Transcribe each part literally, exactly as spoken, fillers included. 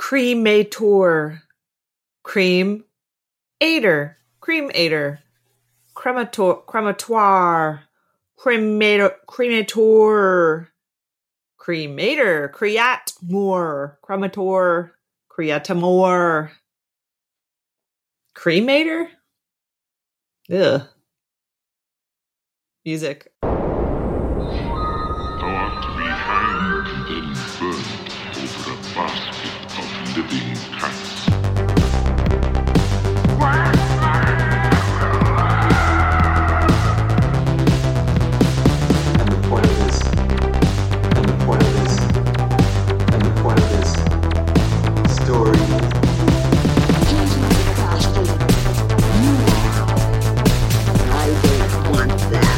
Cremator. Cream. Ater. Cremator. Cremator. Crematoire. Cremator. Cremator. Cremator. Creatmore. Cremator. Creatamore. Cremator? Ugh. Music. Thou art to be hanged and then burned over a basket of living cats. And the point of this, and the point of this, and the point of this story. I don't want that.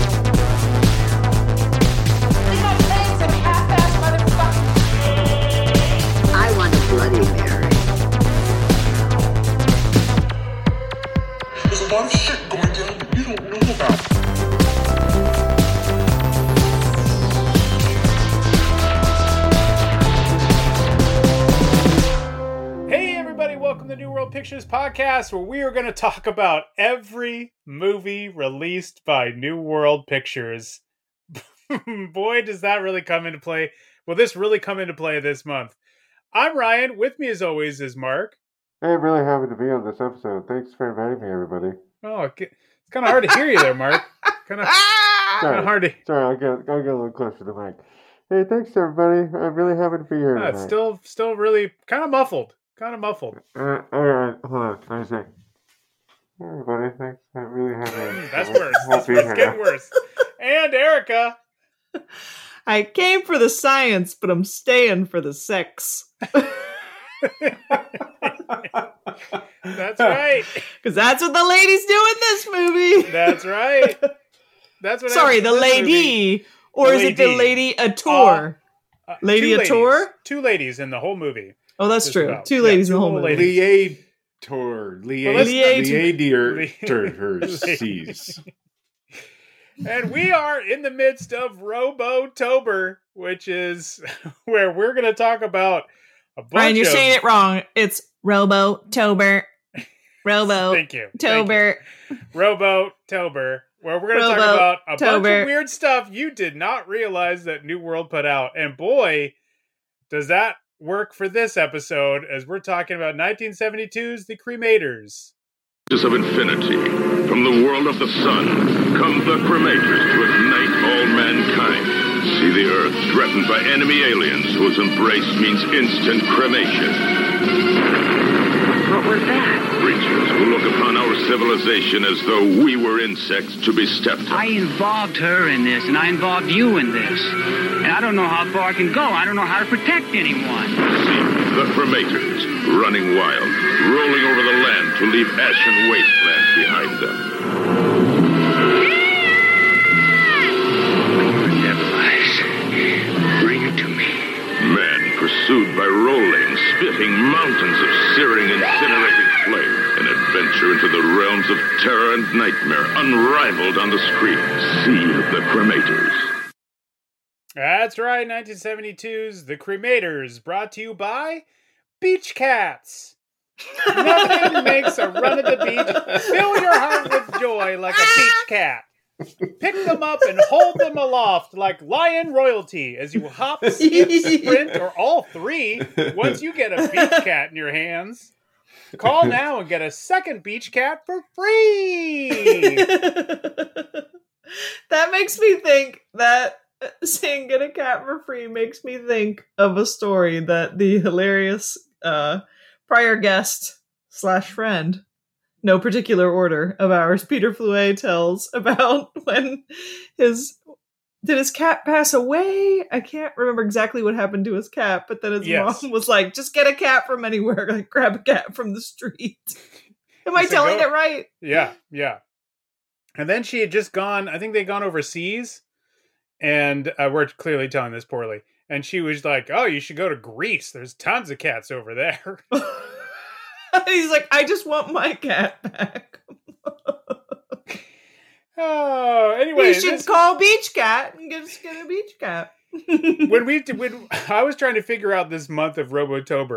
I want a Bloody Mary. There's a lot of shit going down that you don't know about. Hey everybody, welcome to New World Pictures Podcast, where we are going to talk about every movie released by New World Pictures. Boy, does that really come into play. Will this really come into play this month? I'm Ryan. With me as always is Mark. Hey, I'm really happy to be on this episode. Thanks for inviting me, everybody. Oh, it's kind of hard to hear you there, Mark. Kind of kind of hard to... Sorry, I'll get, I'll get a little closer to the mic. Hey, thanks, everybody. I'm really happy to be here Uh, tonight. it's still, still really kind of muffled. Kind of muffled. Uh, all right, hold on. Let me see. Hey, everybody, thanks. I'm really happy. That's worse. That's Happy it's here. getting worse. And Erica. I came for the science, but I'm staying for the sex. That's right. Because that's what the ladies do in this movie. That's right. That's what. Sorry, happens the in this movie. lady. Or The is it the lady. lady a tour? Uh, Lady two a tour? ladies. Two ladies in the whole movie. Oh, that's just true. about. Two Yeah, ladies two in the whole little movie. ladies. Liator, Well, let's- liadier, Liator, And we are in the midst of Robo-tober, which is where we're going to talk about a bunch Brian, you're of... saying it wrong. It's Robo-tober. Robo-tober. Thank you. Thank you. Robo-tober, where we're going to talk about a bunch Robo-tober. of weird stuff you did not realize that New World put out. And boy, does that work for this episode, as we're talking about nineteen seventy-two's The Cremators. Of infinity, from the world of the sun, come the cremators to ignite all mankind. See the earth threatened by enemy aliens whose embrace means instant cremation. What was that? Creatures who look upon our civilization as though we were insects to be stepped on. I involved her in this, and I involved you in this. And I don't know how far I can go. I don't know how to protect anyone. See the cremators running wild, rolling over the land to leave ash and wasteland behind them. Whatever lies, bring it to me. Man pursued by rolling, spitting mountains of searing, incinerating flame. An adventure into the realms of terror and nightmare, unrivaled on the screen. See the cremators. That's right, nineteen seventy-two's The Cremators, brought to you by Beach Cats. Nothing makes a run at the beach fill your heart with joy like a beach cat. Pick them up and hold them aloft like lion royalty as you hop, skip, sprint, or all three once you get a beach cat in your hands. Call now and get a second beach cat for free. That makes me think that saying get a cat for free makes me think of a story that the hilarious uh, prior guest slash friend, no particular order of ours, Peter Flouet, tells about when his did his cat pass away? I can't remember exactly what happened to his cat, but then his Yes. mom was like, just get a cat from anywhere, like grab a cat from the street. Am I He said, telling "Go." it right? Yeah, yeah. And then she had just gone, I think they'd gone overseas, and uh, we're clearly telling this poorly. And she was like, oh, you should go to Greece. There's tons of cats over there. He's like, I just want my cat back. Oh, anyway. You should this- call Beach Cat and just get a beach cat. when we when I was trying to figure out this month of Robotober,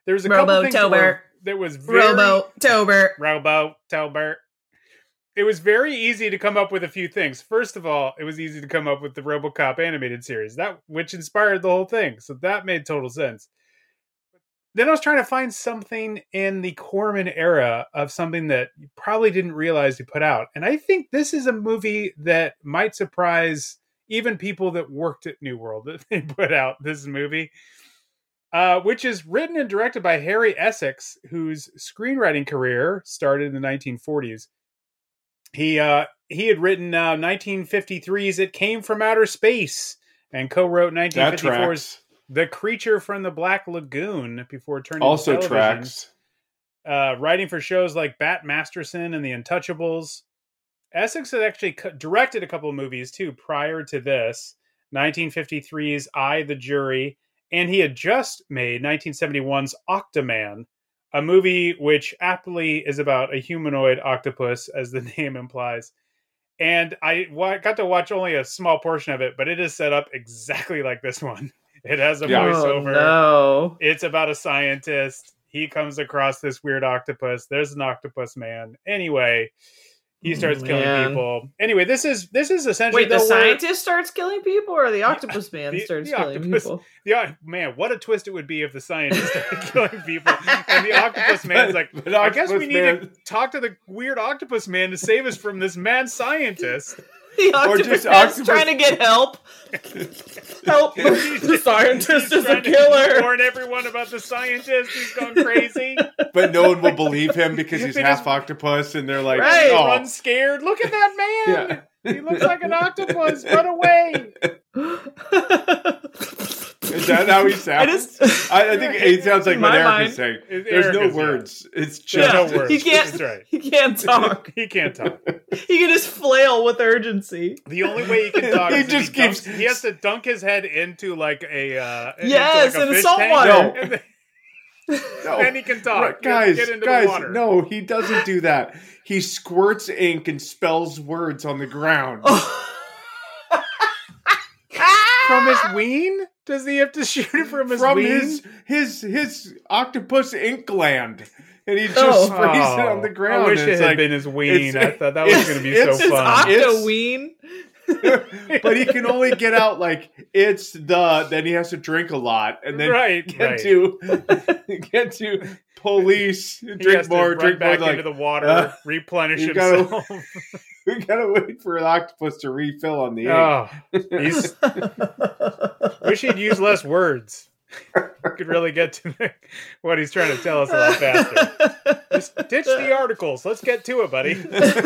There's a couple things Robo-tober. where there was very Robo-tober. Robo-tober. It was very easy to come up with a few things. First of all, it was easy to come up with the RoboCop animated series, that which inspired the whole thing. So that made total sense. Then I was trying to find something in the Corman era of something that you probably didn't realize he put out. And I think this is a movie that might surprise even people that worked at New World that they put out this movie, uh, which is written and directed by Harry Essex, whose screenwriting career started in the nineteen forties. He uh, he had written uh, nineteen fifty-three's It Came from Outer Space and co-wrote nineteen fifty-four's The Creature from the Black Lagoon before turning also to television. tracks. Uh, writing for shows like Bat Masterson and The Untouchables. Essex had actually co- directed a couple of movies too prior to this. nineteen fifty-three's I, the Jury, and he had just made nineteen seventy-one's Octoman, a movie which aptly is about a humanoid octopus, as the name implies. And I w- got to watch only a small portion of it, but it is set up exactly like this one. It has a Yeah. voiceover. Oh, no. It's about a scientist. He comes across this weird octopus. There's an octopus man. Anyway, he starts killing Man. people. Anyway, this is this is essentially Wait, the word- scientist starts killing people, or the octopus man the- starts the killing octopus- people? Yeah, man, what a twist it would be if the scientist started killing people, and the octopus man's like, But I guess we Octopus need Man- to talk to the weird octopus man to save us from this mad scientist. The Or octopus just man's octopus- trying to get help. Help! The scientist is a Trying to killer. warn everyone about the scientist who's gone crazy. But no one will believe him because he's They half just- octopus, and they're like, Right. oh. Run scared. Look at that man. He looks like an octopus. Run away. Is that how he sounds? I just- I, I think it sounds like In what my Eric mind- is saying. It- There's Eric no is, yeah. words. It's There's just no words. He can't. That's right. He can't talk. He can't talk. He can just flail with urgency. The only way he can talk He is if just he, dunks- keeps- he has to dunk his head into like a uh, Yes, into like a in fish salt tank, water. No. and then, No. then he can talk. Right, You have to guys, get into guys, the water. no, he doesn't do that. He squirts ink and spells words on the ground. From his ween? Does he have to shoot it from his From ween? his his his octopus ink gland, and he just Oh. sprays it on the ground. I wish and it it's had like, been his ween. I it's- thought that was it's- going to be it's- so It's fun. It's- Octoween. but he can only get out like it's the. Then he has to drink a lot, and then right, get right. to get to police, He drink has to more, run drink more. back Like into the water, uh, replenish you gotta- himself. we gotta wait for an octopus to refill on the ink. Oh, he's, wish he'd use less words. Could really get to the, what he's trying to tell us a lot faster. Just ditch the articles. Let's get to it, buddy.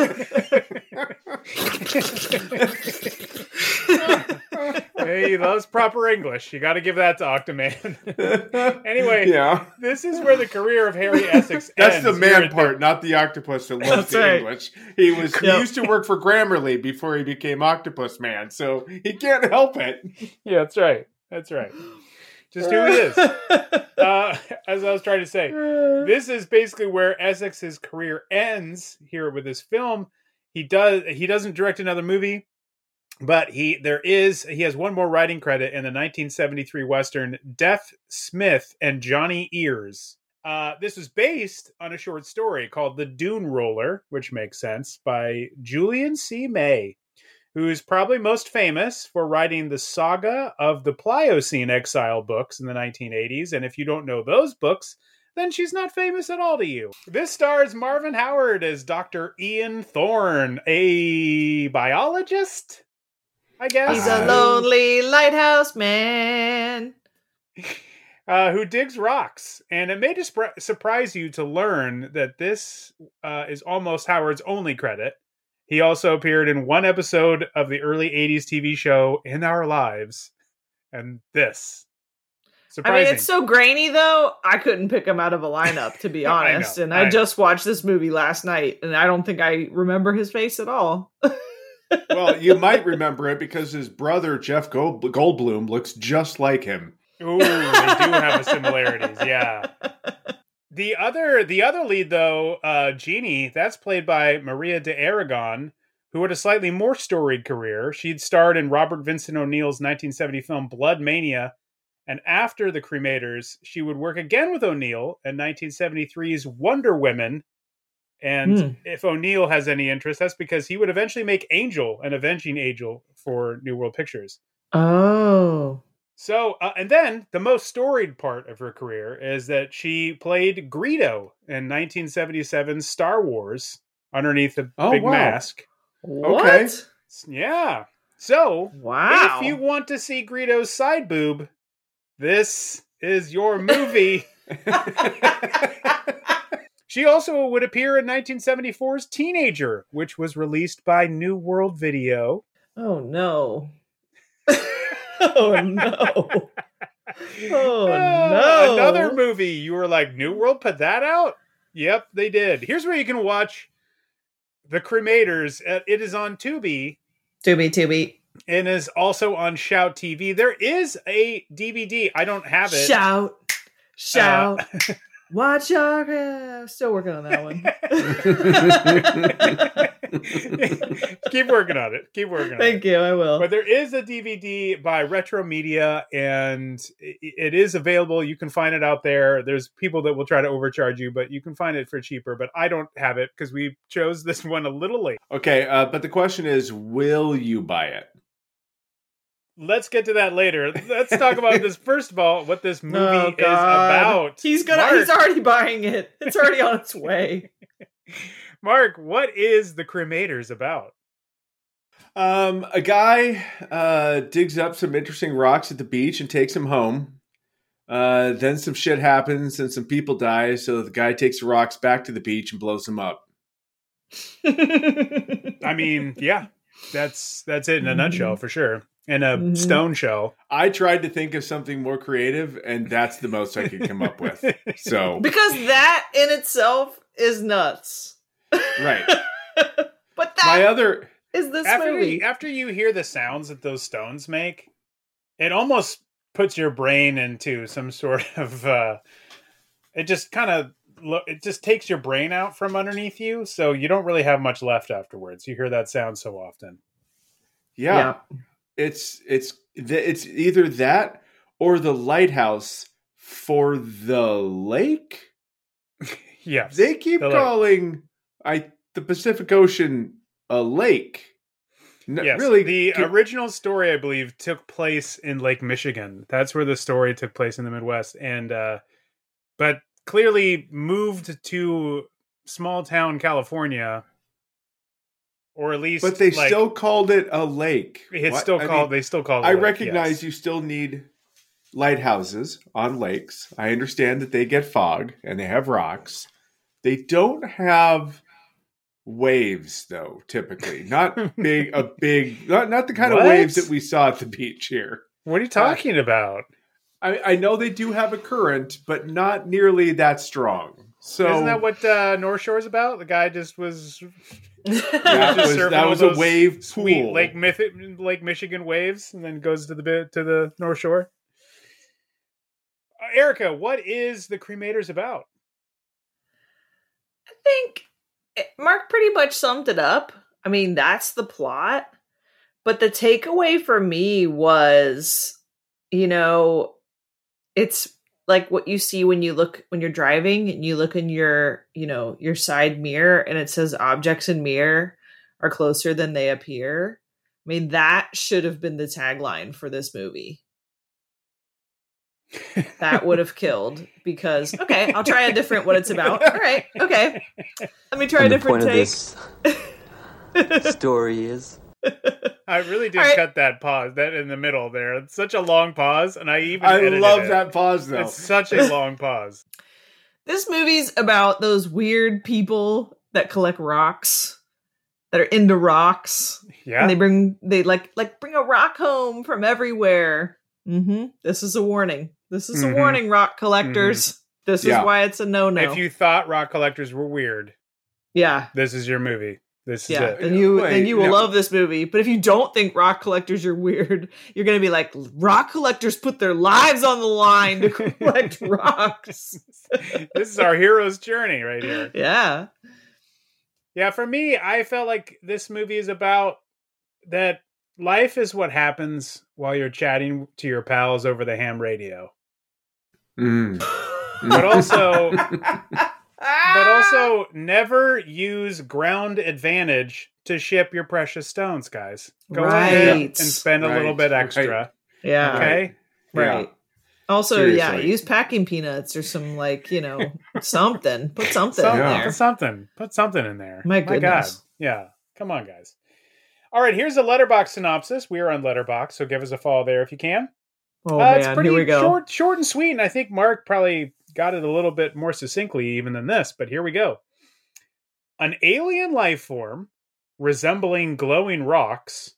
Hey, he loves proper English. You got to give that to Octoman. Anyway, yeah, this is where the career of Harry Essex that's ends. the Here man at part, not the octopus that loves That's the right. English. He was he Yep. used to work for Grammarly before he became Octopus Man, so he can't help it. Yeah, that's right. That's right. Just who he is. Uh, as I was trying to say, this is basically where Essex's career ends here with this film. He does he doesn't direct another movie, but he there is he has one more writing credit in the nineteen seventy-three Western Deaf Smith and Johnny Ears. Uh, this was based on a short story called The Dune Roller, which makes sense, by Julian C. May, who is probably most famous for writing the saga of the Pliocene exile books in the nineteen eighties. And if you don't know those books, then she's not famous at all to you. This stars Marvin Howard as Doctor Ian Thorne, a biologist, I guess. He's a lonely lighthouse man. Uh, who digs rocks. And it may just surprise you to learn that this uh, is almost Howard's only credit. He also appeared in one episode of the early eighties T V show In Our Lives. And this. I Surprising. mean, it's so grainy, though, I couldn't pick him out of a lineup, to be I honest. know, and I I know. just watched this movie last night, and I don't think I remember his face at all. Well, you might remember it because his brother Jeff Gold- Goldblum looks just like him. Ooh, they do have similarities, yeah. The other the other lead, though, uh, Jeannie, that's played by Maria de Aragon, who had a slightly more storied career. She'd starred in Robert Vincent O'Neill's nineteen seventy film Blood Mania, And after The Cremators, she would work again with O'Neill in nineteen seventy-three's Wonder Women. And Hmm. if O'Neill has any interest, that's because he would eventually make Angel, an Avenging Angel, for New World Pictures. Oh. So, uh, and then the most storied part of her career is that she played Greedo in nineteen seventy-seven's Star Wars underneath a Oh, big wow. mask. What? Okay. Yeah. So, Wow. if you want to see Greedo's side boob, this is your movie. She also would appear in nineteen seventy-four's Teenager, which was released by New World Video. Oh no. Oh no. Oh Ah, no. Another movie. You were like, New World put that out? Yep, they did. Here's where you can watch The Cremators. Uh, It is on Tubi Tubi, Tubi. and is also on Shout T V. There is a D V D. I don't have it. Shout. Shout. Uh, Watch out. uh, Still working on that one. Keep working on it. Keep working on it. Thank you. I will. But there is a D V D by Retro Media, and i- it is available. You can find it out there. There's people that will try to overcharge you, but you can find it for cheaper. But I don't have it because we chose this one a little late. Okay, uh, but the question is, will you buy it? Let's get to that later. Let's talk about this first of all. What this movie Oh, is God. about. He's gonna. Mark, He's already buying it. It's already on its way. Mark, what is The Cremators about? Um, a guy uh, digs up some interesting rocks at the beach and takes them home. Uh, then some shit happens and some people die, so the guy takes the rocks back to the beach and blows them up. I mean, yeah, that's that's it in a nutshell for sure. In a Mhm. stone show. I tried to think of something more creative, and that's the most I could come up with. So, Because that in itself is nuts. right. But that My other... is this After movie. you, after you hear the sounds that those stones make, it almost puts your brain into some sort of uh it just kind of lo- it just takes your brain out from underneath you, so you don't really have much left afterwards. You hear that sound so often. Yeah. It's it's it's either that or the lighthouse for the lake. Yes. They keep the lake. calling I the Pacific Ocean a lake. No, Yes, really, the gi- original story, I believe, took place in Lake Michigan. That's where the story took place in the Midwest, and uh, but clearly moved to small town California, or at least, but they like, still called it a lake. it's What? still I called. mean, they still call it. I a lake, recognize yes. you still need lighthouses on lakes. I understand that they get fog and they have rocks. They don't have waves, though. Typically, not big. A big, not not the kind What? of waves that we saw at the beach here. What are you talking about? I, I know they do have a current, but not nearly that strong. So Isn't that what uh, North Shore is about? The guy just was that just was, surfing that all was a those wave sweet pool. Lake Myth- Lake Michigan waves, and then goes to the bit to the North Shore. Uh, Erica, what is The Cremators about? I think it- Mark pretty much summed it up. I mean, that's the plot. But the takeaway for me was, you know, it's like what you see when you look when you're driving and you look in your, you know, your side mirror and it says objects in mirror are closer than they appear. I mean, that should have been the tagline for this movie. That would have killed because okay, I'll try a different what it's about. All right, okay. Let me try And a the point different of take. this story is I really did All right. cut that pause, that in the middle there. It's such a long pause, and I even I edited love it. that pause, though. It's such a long pause. This movie's about those weird people that collect rocks, that are into rocks, Yeah. and they bring they like like bring a rock home from everywhere. Mm-hmm. This is a warning. This is Mhm. a warning, rock collectors. This Yeah. is why it's a no-no. If you thought rock collectors were weird, yeah, this is your movie. This is yeah. it. Then you Wait, then you will no. love this movie. But if you don't think rock collectors are weird, you're gonna be like, rock collectors put their lives on the line to collect rocks. This is our hero's journey right here. Yeah. Yeah, for me, I felt like this movie is about that life is what happens while you're chatting to your pals over the ham radio. Mm. But also, but also never use ground advantage to ship your precious stones, guys. Go ahead Right. and spend a Right. little bit extra. Right. Yeah. Okay. Right. Yeah. Also, yeah, Seriously. use packing peanuts or some like, you know, something. Put something Some- in Yeah. there. Put something. Put something in there. My God. goodness. Yeah. Come on, guys. All right. Here's a Letterbox synopsis. We are on Letterbox, so give us a follow there if you can. Oh Uh, it's man, pretty here we go. short, short and sweet, and I think Mark probably got it a little bit more succinctly even than this. But here we go. An alien life form resembling glowing rocks.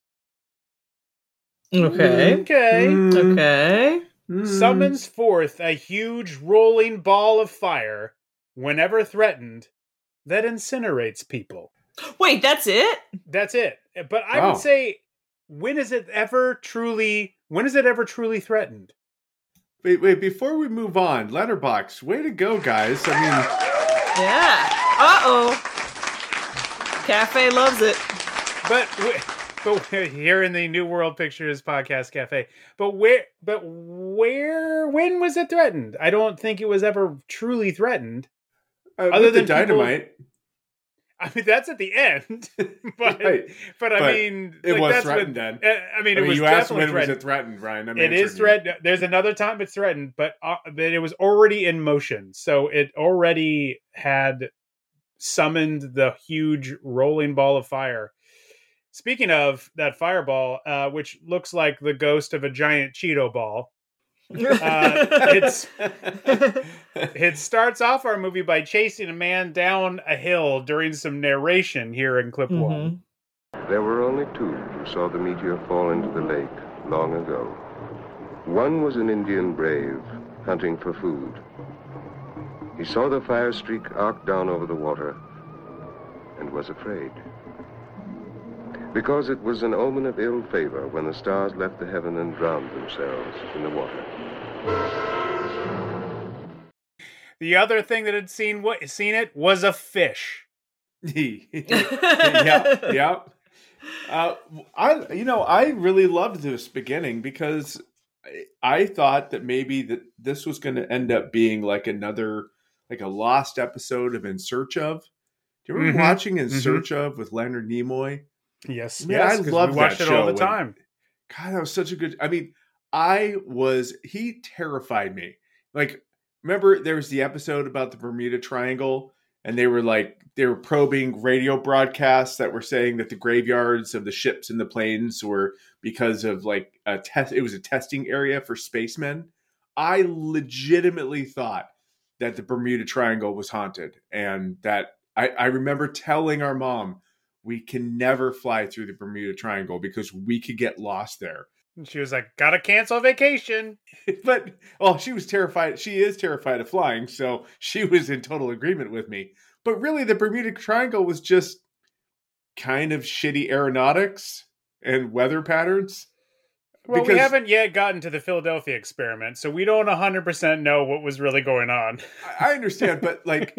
Okay. Okay. Mm. Okay. Mm. Summons forth a huge rolling ball of fire whenever threatened that incinerates people. Wait, that's it? That's it. But I Wow. would say, when is it ever truly? When is it ever truly threatened? Wait, wait, before we move on, Letterbox, way to go, guys. I mean, Yeah. Uh-oh. Cafe loves it. But but we're here in the New World Pictures Podcast Cafe. But where? But where? When was it threatened? I don't think it was ever truly threatened. uh, Other with the than people- dynamite, I mean, that's at the end. but Right. but I But mean, it like, was that's threatened when, then. uh, I mean, I it mean, was you asked definitely when was threatened. it threatened, Ryan? I'm It is answering you. threatened. There's another time it's threatened, but, uh, but it was already in motion. So it already had summoned the huge rolling ball of fire. Speaking of that fireball, uh, which looks like the ghost of a giant Cheeto ball, uh, it's it starts off our movie by chasing a man down a hill during some narration here in clip one. There were only two who saw the meteor fall into the lake long ago. One was an Indian brave hunting for food. He saw the fire streak arc down over the water and was afraid. Because it was an omen of ill favor when the stars left the heaven and drowned themselves in the water. The other thing that had seen what seen it was a fish. yeah, yeah. Uh, I, you know, I really loved this beginning because I, I thought that maybe that this was going to end up being like another, like a lost episode of In Search Of. Do you remember Mhm. watching In Mhm. Search Of with Leonard Nimoy? Yes, Man, yes, I 'cause loved we watched that it all show the when- time. God, that was such a good. I mean, I was. He terrified me. Like, remember there was the episode about the Bermuda Triangle, and they were like they were probing radio broadcasts that were saying that the graveyards of the ships and the planes were because of like a test. It was a testing area for spacemen. I legitimately thought that the Bermuda Triangle was haunted, and that I, I remember telling our mom, we can never fly through the Bermuda Triangle because we could get lost there. And she was like, "Gotta cancel vacation." But, well, she was terrified. She is terrified of flying, so she was in total agreement with me. But really, the Bermuda Triangle was just kind of shitty aeronautics and weather patterns. Well, we Because- haven't yet gotten to the Philadelphia experiment, so we don't one hundred percent know what was really going on. I I understand, but like,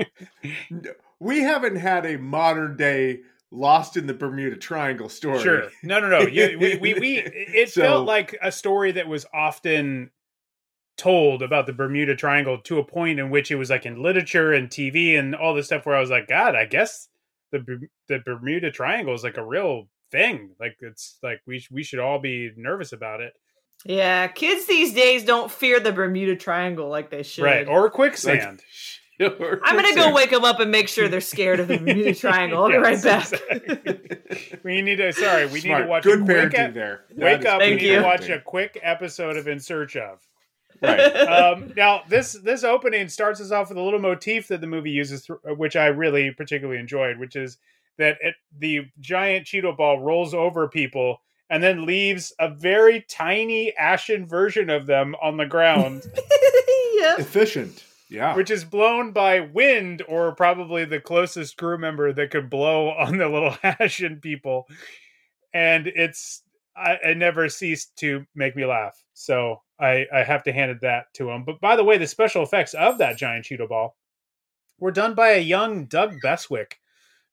we haven't had a modern day Lost in the Bermuda Triangle story. Sure. No, no, no. You, we, we, we, it So- felt like a story that was often told about the Bermuda Triangle to a point in which it was like in literature and T V and all this stuff where I was like, God, I guess the Ber- the Bermuda Triangle is like a real thing. Like, it's like we, sh- we should all be nervous about it. Yeah, kids these days don't fear the Bermuda Triangle like they should. Right. Or quicksand. Or I'm gonna go quicksand. wake them up and make sure they're scared of the Bermuda Triangle. I'll be right Yes, back. exactly. We need to, sorry, we need Smart. to watch Good a quick parenting ep- there. That Wake is up, good we Thank need you. to watch parenting. a quick episode of In Search Of. Right. um, now, this this opening starts us off with a little motif that the movie uses, th- which I really particularly enjoyed, which is that it, the giant Cheeto ball rolls over people and then leaves a very tiny ashen version of them on the ground, Yeah. Efficient. Yeah. which is blown by wind, or probably the closest crew member that could blow on the little ashen people. And it's I, it never ceased to make me laugh. So I, I have to hand it that to him. But by the way, the special effects of that giant Cheeto ball were done by a young Doug Beswick,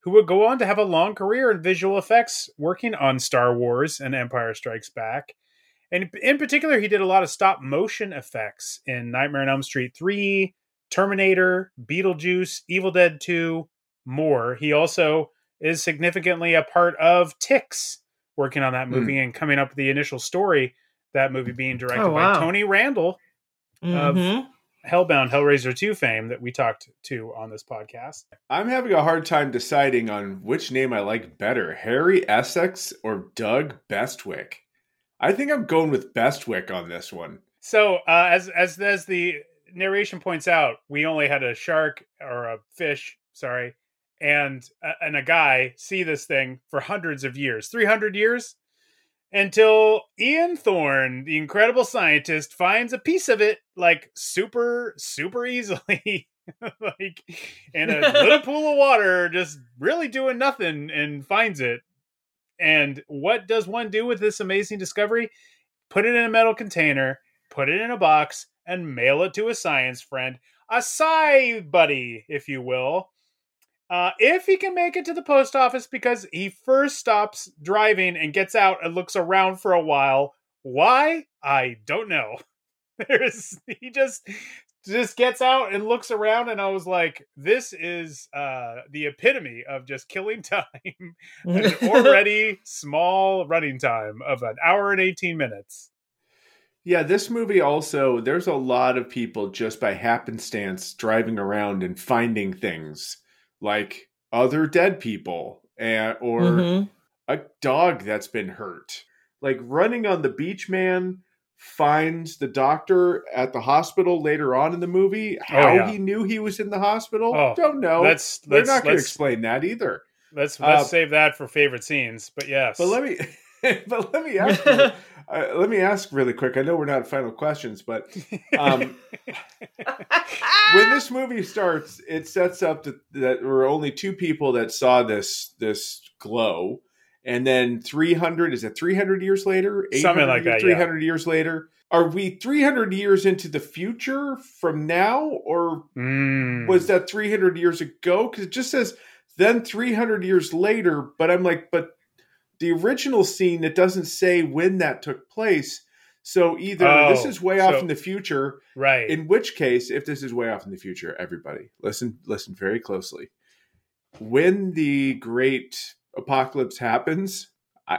who would go on to have a long career in visual effects, working on Star Wars and Empire Strikes Back. And in particular, he did a lot of stop motion effects in Nightmare on Elm Street three, Terminator, Beetlejuice, Evil Dead two, more. He also is significantly a part of Ticks, working on that movie mm. and coming up with the initial story, that movie being directed oh, wow. by Tony Randall mm-hmm. of Hellbound, Hellraiser two fame that we talked to on this podcast. I'm having a hard time deciding on which name I like better, Harry Essex or Doug Bestwick. I think I'm going with Bestwick on this one. So uh, as as as the narration points out, we only had a shark or a fish, sorry, and uh, and a guy see this thing for hundreds of years, three hundred years, until Ian Thorne, the incredible scientist, finds a piece of it like super super easily, like in a little pool of water, just really doing nothing, and finds it. And what does one do with this amazing discovery? Put it in a metal container, put it in a box, and mail it to a science friend, a sci buddy, if you will. Uh, if he can make it to the post office, because he first stops driving and gets out and looks around for a while. Why? I don't know. There's he just just gets out and looks around, and I was like, this is uh, the epitome of just killing time. An already small running time of an hour and eighteen minutes. Yeah, this movie also, there's a lot of people just by happenstance driving around and finding things like other dead people and, or mm-hmm. a dog that's been hurt. Like Running on the Beach Man finds the doctor at the hospital later on in the movie. How oh, yeah. he knew he was in the hospital, oh, don't know. Let's, They're let's, not going to explain that either. Let's let's uh, save that for favorite scenes. But yes, but let me but let me ask you, uh, let me ask really quick. I know we're not at final questions, but um, when this movie starts, it sets up that, that there were only two people that saw this this glow. And then three hundred, is it three hundred years later? Something like that, three hundred yeah. years later. Are we three hundred years into the future from now? Or mm. was that three hundred years ago? Because it just says, then three hundred years later. But I'm like, but the original scene, it doesn't say when that took place. So either oh, this is way off so, in the future. Right. In which case, if this is way off in the future, everybody, listen, listen very closely. When the great apocalypse happens, I,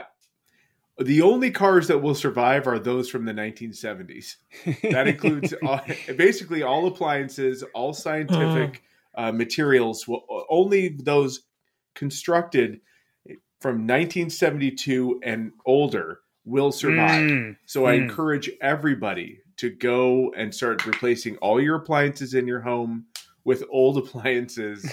the only cars that will survive are those from the nineteen seventies. That includes all, basically all appliances, all scientific uh, materials. Will, only those constructed from nineteen seventy-two and older will survive. Mm, so I mm. encourage everybody to go and start replacing all your appliances in your home with old appliances.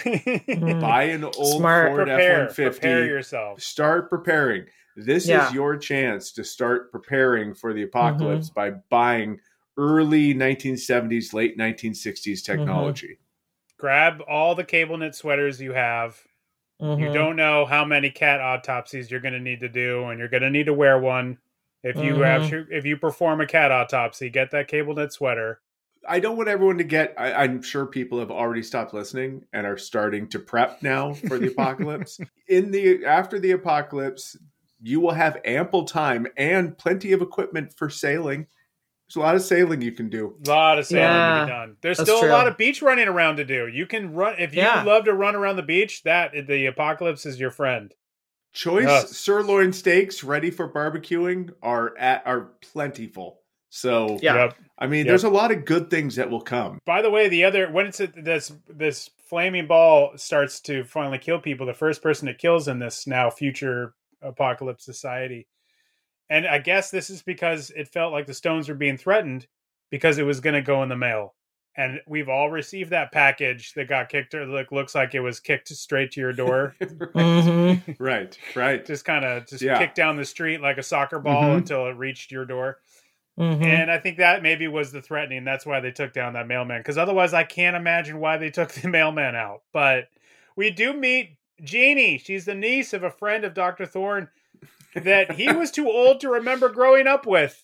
Buy an old Smart. Ford Prepare, F one fifty. Prepare yourself. Start preparing. This yeah. is your chance to start preparing for the apocalypse mm-hmm. by buying early nineteen seventies, late nineteen sixties technology. Mm-hmm. Grab all the cable knit sweaters you have. Mm-hmm. You don't know how many cat autopsies you're going to need to do, and you're going to need to wear one. If you mm-hmm. have, if you perform a cat autopsy, get that cable knit sweater. I don't want everyone to get, I, I'm sure people have already stopped listening and are starting to prep now for the apocalypse. In the, after the apocalypse, you will have ample time and plenty of equipment for sailing. There's a lot of sailing you can do. A lot of sailing yeah, to be done. There's still true. a lot of beach running around to do. You can run, if you yeah. love to run around the beach, that the apocalypse is your friend. Choice yes. sirloin steaks ready for barbecuing are at, are plentiful. So, yeah. Yep. I mean, yep. there's a lot of good things that will come. By the way, the other, when it's a, this this flaming ball starts to finally kill people, the first person it kills in this now future apocalypse society. And I guess this is because it felt like the Stones were being threatened because it was going to go in the mail. And we've all received that package that got kicked, or look, looks like it was kicked straight to your door. right. Mm-hmm. right, right. Just kind of just yeah. kicked down the street like a soccer ball mm-hmm. until it reached your door. Mm-hmm. And I think that maybe was the threatening. That's why they took down that mailman. Because otherwise, I can't imagine why they took the mailman out. But we do meet Jeannie. She's the niece of a friend of Doctor Thorne that he was too old to remember growing up with.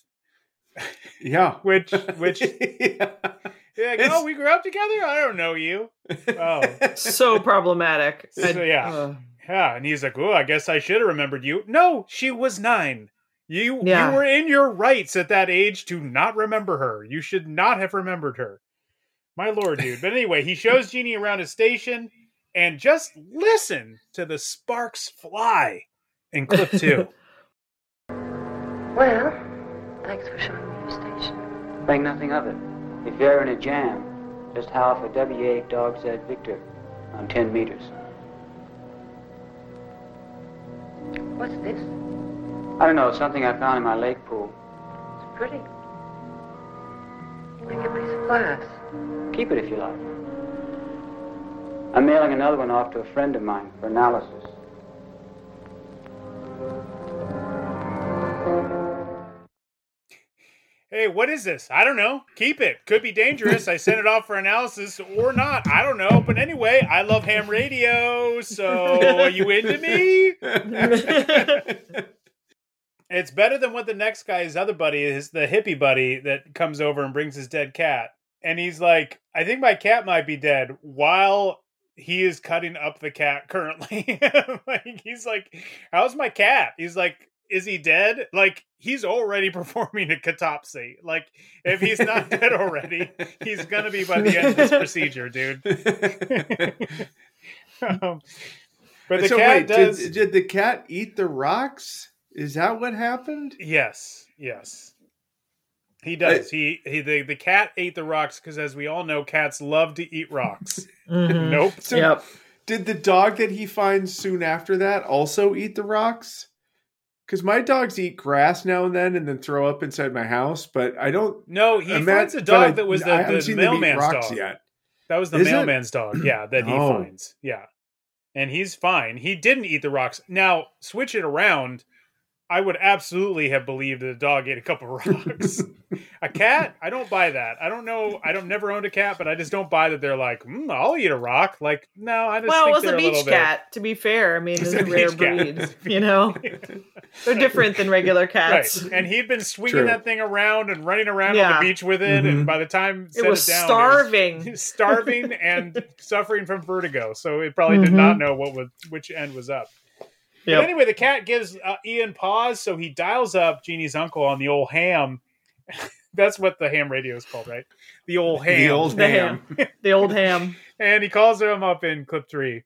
Yeah. Which, which, yeah. Like, oh, we grew up together? I don't know you. Oh. So problematic. So, yeah. Uh, Yeah, and he's like, oh, I guess I should have remembered you. No, she was nine. You Yeah. you were in your rights at that age to not remember her. You should not have remembered her. My lord, dude. But anyway, he shows Jeannie around his station, and just listen to the sparks fly in clip two. Well, thanks for showing me your station. Think nothing of it. If you're in a jam, just howl for W eight Dog Z Victor on ten meters. What's this? I don't know, something I found in my lake pool. It's pretty. Make a piece of glass. Keep it if you like. I'm mailing another one off to a friend of mine for analysis. Hey, what is this? I don't know. Keep it. Could be dangerous. I sent it off for analysis or not. I don't know. But anyway, I love ham radio. So are you into me? It's better than what the next guy's other buddy is, the hippie buddy that comes over and brings his dead cat. And he's like, I think my cat might be dead, while he is cutting up the cat currently. Like, he's like, how's my cat? He's like, is he dead? Like, he's already performing a catopsy. Like, if he's not dead already, he's gonna be by the end of this procedure, dude. um, but the so cat wait, does. did, did the cat eat the rocks? Is that what happened? Yes, yes. He does. I, he he. The, the cat ate the rocks because, as we all know, cats love to eat rocks. Mm-hmm. Nope. So yep. Did the dog that he finds soon after that also eat the rocks? Because my dogs eat grass now and then and then throw up inside my house, but I don't... No, he imagine, finds a dog I, that was the, I the mailman's dog. Yet. That was the Is mailman's it? dog, yeah, that he Oh. finds. Yeah. And he's fine. He didn't eat the rocks. Now, switch it around... I would absolutely have believed that a dog ate a couple of rocks. A cat? I don't buy that. I don't know. I don't never owned a cat, but I just don't buy that they're like, mm, I'll eat a rock. Like, no, I just well, think it was they're a a little beach cat, to be fair. I mean, it's It's a a rare beach cat. breed, you know? They're different than regular bit. cats. Right. And he'd been swinging True. that thing around and running around on Yeah. the beach with it. Mhm. And by the time It set was it down, starving. It was starving and suffering from vertigo. So it probably did Mhm. not know what was, which end was up. Yep. But anyway, the cat gives uh, Ian pause, so he dials up Jeannie's uncle on the old ham. That's what the ham radio is called, right? The old ham. The old The ham. ham. The old ham. And he calls him up in clip three.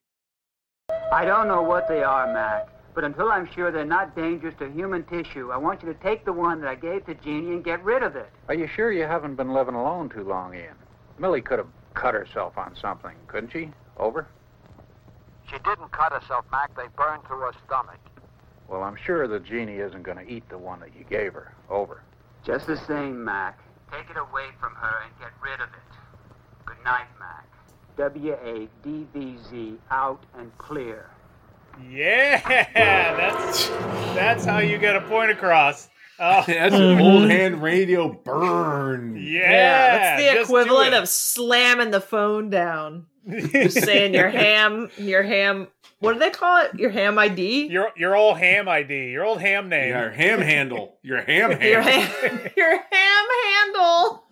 I don't know what they are, Mac, but until I'm sure they're not dangerous to human tissue, I want you to take the one that I gave to Jeannie and get rid of it. Are you sure you haven't been living alone too long, Ian? Millie could have cut herself on something, couldn't she? Over? She didn't cut herself, Mac. They burned through her stomach. Well, I'm sure that Jeannie isn't going to eat the one that you gave her. Over. Just the same, Mac. Take it away from her and get rid of it. Good night, Mac. W A D V Z out and clear. Yeah, that's that's how you get a point across. Oh, That's an old hand radio burn. yeah, Yeah, that's the just do equivalent it. of slamming the phone down. Just saying your ham, your ham, what do they call it? Your ham I D? your your old ham I D, your old ham name. Your ham handle. Your ham handle. Your ham, your ham handle.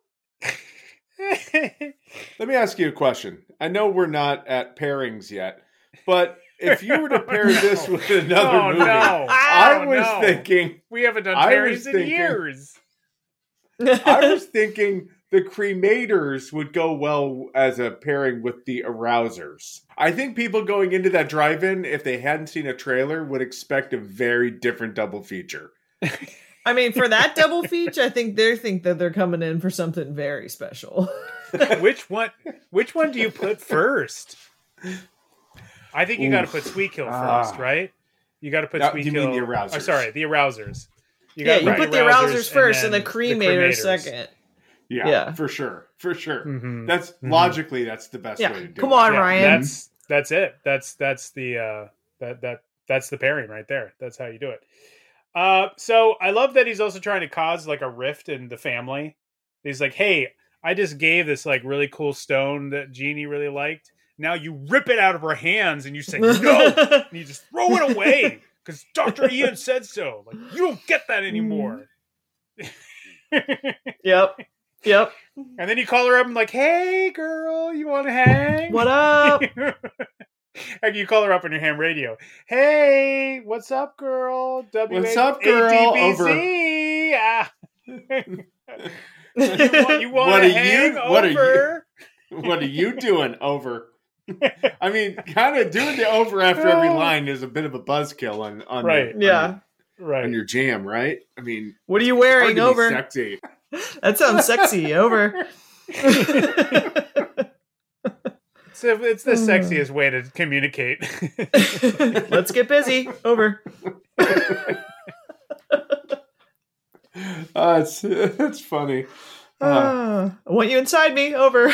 Let me ask you a question. I know we're not at pairings yet, but if you were to pair this with another Oh, movie, no. I Oh, was no. thinking, We haven't done I pairings was in thinking- years. I was thinking the Cremators would go well as a pairing with the Arousers. I think people going into that drive-in, if they hadn't seen a trailer, would expect a very different double feature. I mean, for that double feature, I think they think that they're coming in for something very special. Which one? Which one do you put first? I think you got to Oof. put Sweet Kill Ah. first, right? You got to put Now, Sweet you Kill. mean the Arousers. Oh, sorry, the Arousers. Yeah, gotta you put the arousers first and the then cremators cremators. second. Yeah, Yeah. for sure. For sure. Mhm. That's Mhm. logically that's the best Yeah, way to do come it. on, Yeah, Ryan. That's that's it. That's that's the uh, that that that's the pairing right there. That's how you do it. Uh, so I love that he's also trying to cause like a rift in the family. He's like, "Hey, I just gave this like really cool stone that Jeannie really liked. Now you rip it out of her hands and you say no, and you just throw it away because Doctor Ian said so. Like you don't get that anymore." Yep. Yep. And then you call her up and like, "Hey, girl, you want to hang? What up? And you call her up on your ham radio. Hey, what's up, girl? W What's up, girl? Over. Ah. you want, you want what to are hang you? over? What are you? What are you doing over? I mean, kind of doing the over after every line is a bit of a buzzkill on on right. The, yeah, on your, right on your jam, right? I mean, what are you wearing over? Sexy. That sounds sexy. Over. So it's the sexiest way to communicate. Let's get busy. Over. Uh, it's it's funny. Uh, uh, I want you inside me. Over.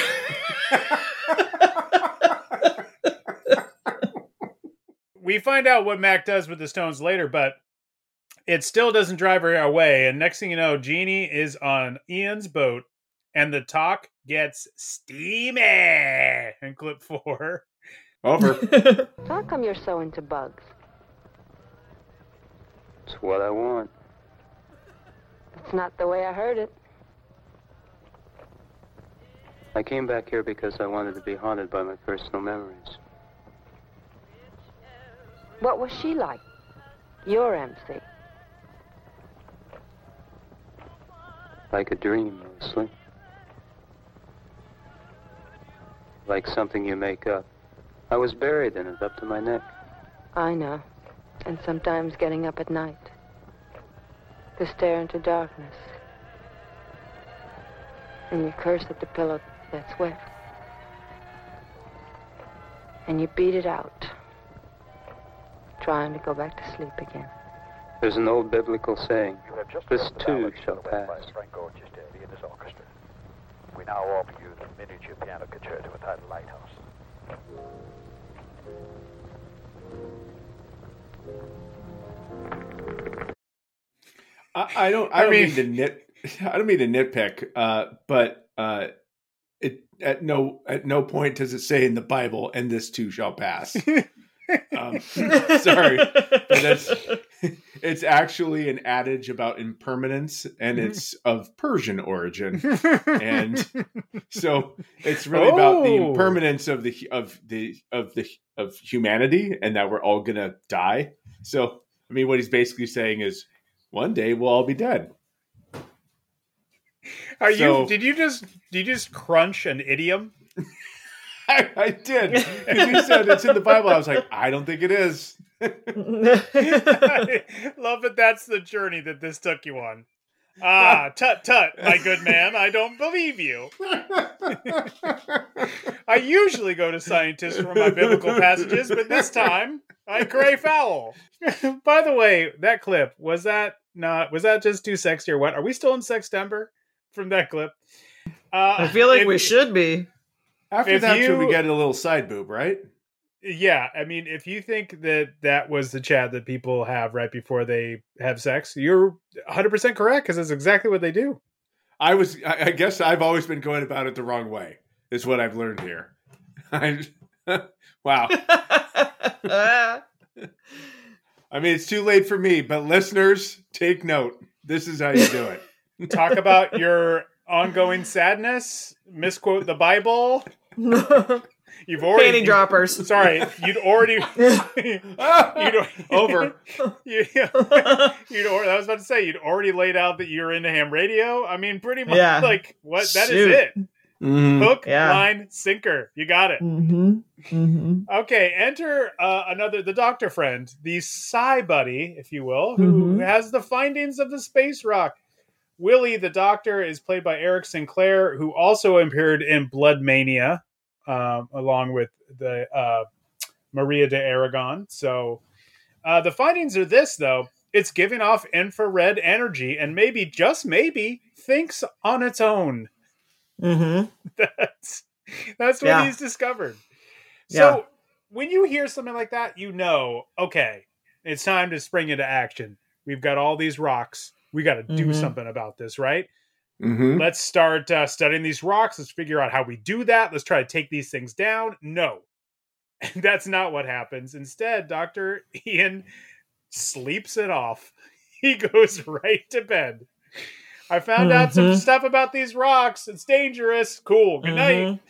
We find out what Mac does with the stones later, but it still doesn't drive her away. And next thing you know, Jeannie is on Ian's boat, and the talk gets steamy in clip four. Over. So how come you're so into bugs? It's what I want. It's not the way I heard it. I came back here because I wanted to be haunted by my personal memories. What was she like? Your M C. Like a dream, mostly. Like something you make up. I was buried in it up to my neck. I know. And sometimes getting up at night to stare into darkness. And you curse at the pillow that's wet. And you beat it out, trying to go back to sleep again. There's an old biblical saying, this too shall pass. Franco Giustetti and his orchestra. We now offer you the miniature piano concerto entitled Lighthouse. I, I don't. I, I don't mean, mean to nit. I don't mean to nitpick. Uh, but uh, it at no at no point does it say in the Bible, "And this too shall pass." um, sorry, but that's it's actually an adage about impermanence, and it's of Persian origin, and so it's really oh. about the impermanence of the of the of the of humanity, and that we're all gonna die. So, I mean, what he's basically saying is, one day we'll all be dead. Are so, you? Did you just? Did you just crunch an idiom? I, I did. Because you said it's in the Bible. I was like, I don't think it is. I love that that's the journey that this took you on. Ah, tut tut, my good man. I don't believe you. I usually go to scientists for my biblical passages, but this time I cray foul. By the way, that clip, was that not, was that just too sexy or what? Are we still in Sextember from that clip? Uh, I feel like if, we should be. After that, you, we get a little side boob, right? Yeah, I mean, if you think that that was the chat that people have right before they have sex, you're one hundred percent correct, because that's exactly what they do. I was, I guess I've always been going about it the wrong way, is what I've learned here. I, wow. I mean, it's too late for me, but listeners, take note. This is how you do it. Talk about your ongoing sadness, misquote the Bible. You've already panty droppers. Sorry, you'd already you'd, over. You, you'd already, I was about to say you'd already laid out that you're into ham radio. I mean, pretty much yeah. like what that Shoot. is it. Mm-hmm. Hook, yeah. line, sinker. You got it. Mm-hmm. Mm-hmm. Okay, enter uh, another the doctor friend, the Psi buddy, if you will, who mm-hmm. has the findings of the space rock. Willie, the doctor, is played by Eric Sinclair, who also appeared in Blood Mania, um, along with the uh, Maria de Aragon. So uh, the findings are this, though. It's giving off infrared energy and maybe, just maybe, thinks on its own. Mm-hmm. That's, that's what yeah. he's discovered. So yeah. when you hear something like that, you know, okay, it's time to spring into action. We've got all these rocks. We got to do mm-hmm. something about this, right? Mm-hmm. Let's start uh, studying these rocks. Let's figure out how we do that. Let's try to take these things down. No, that's not what happens. Instead, Doctor Ian sleeps it off. He goes right to bed. I found mm-hmm. out some stuff about these rocks. It's dangerous. Cool. Good mm-hmm. night.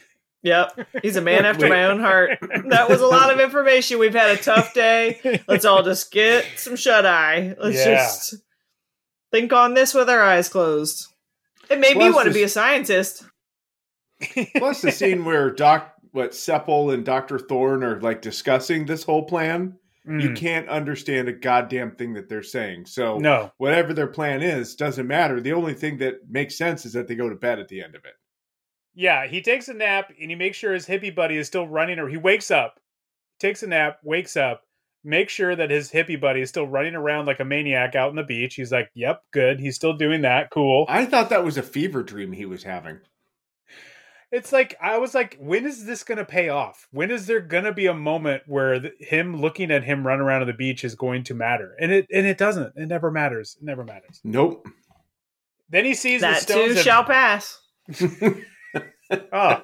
Yep. He's a man after my own heart. That was a lot of information. We've had a tough day. Let's all just get some shut-eye. Let's Yeah. just think on this with our eyes closed. It made me Plus want to this- be a scientist. Plus the scene where Doc, what Sepple and Doctor Thorne are like discussing this whole plan. You Mm. can't understand a goddamn thing that they're saying. So No. whatever their plan is doesn't matter. The only thing that makes sense is that they go to bed at the end of it. Yeah, he takes a nap and he makes sure his hippie buddy is still running, or he wakes up, takes a nap, wakes up, makes sure that his hippie buddy is still running around like a maniac out on the beach. He's like, yep, good. He's still doing that. Cool. I thought that was a fever dream he was having. It's like, I was like, when is this going to pay off? When is there going to be a moment where th- him looking at him run around on the beach is going to matter? And it and it doesn't. It never matters. It never matters. Nope. Then he sees the That stones. too of- shall pass. Oh.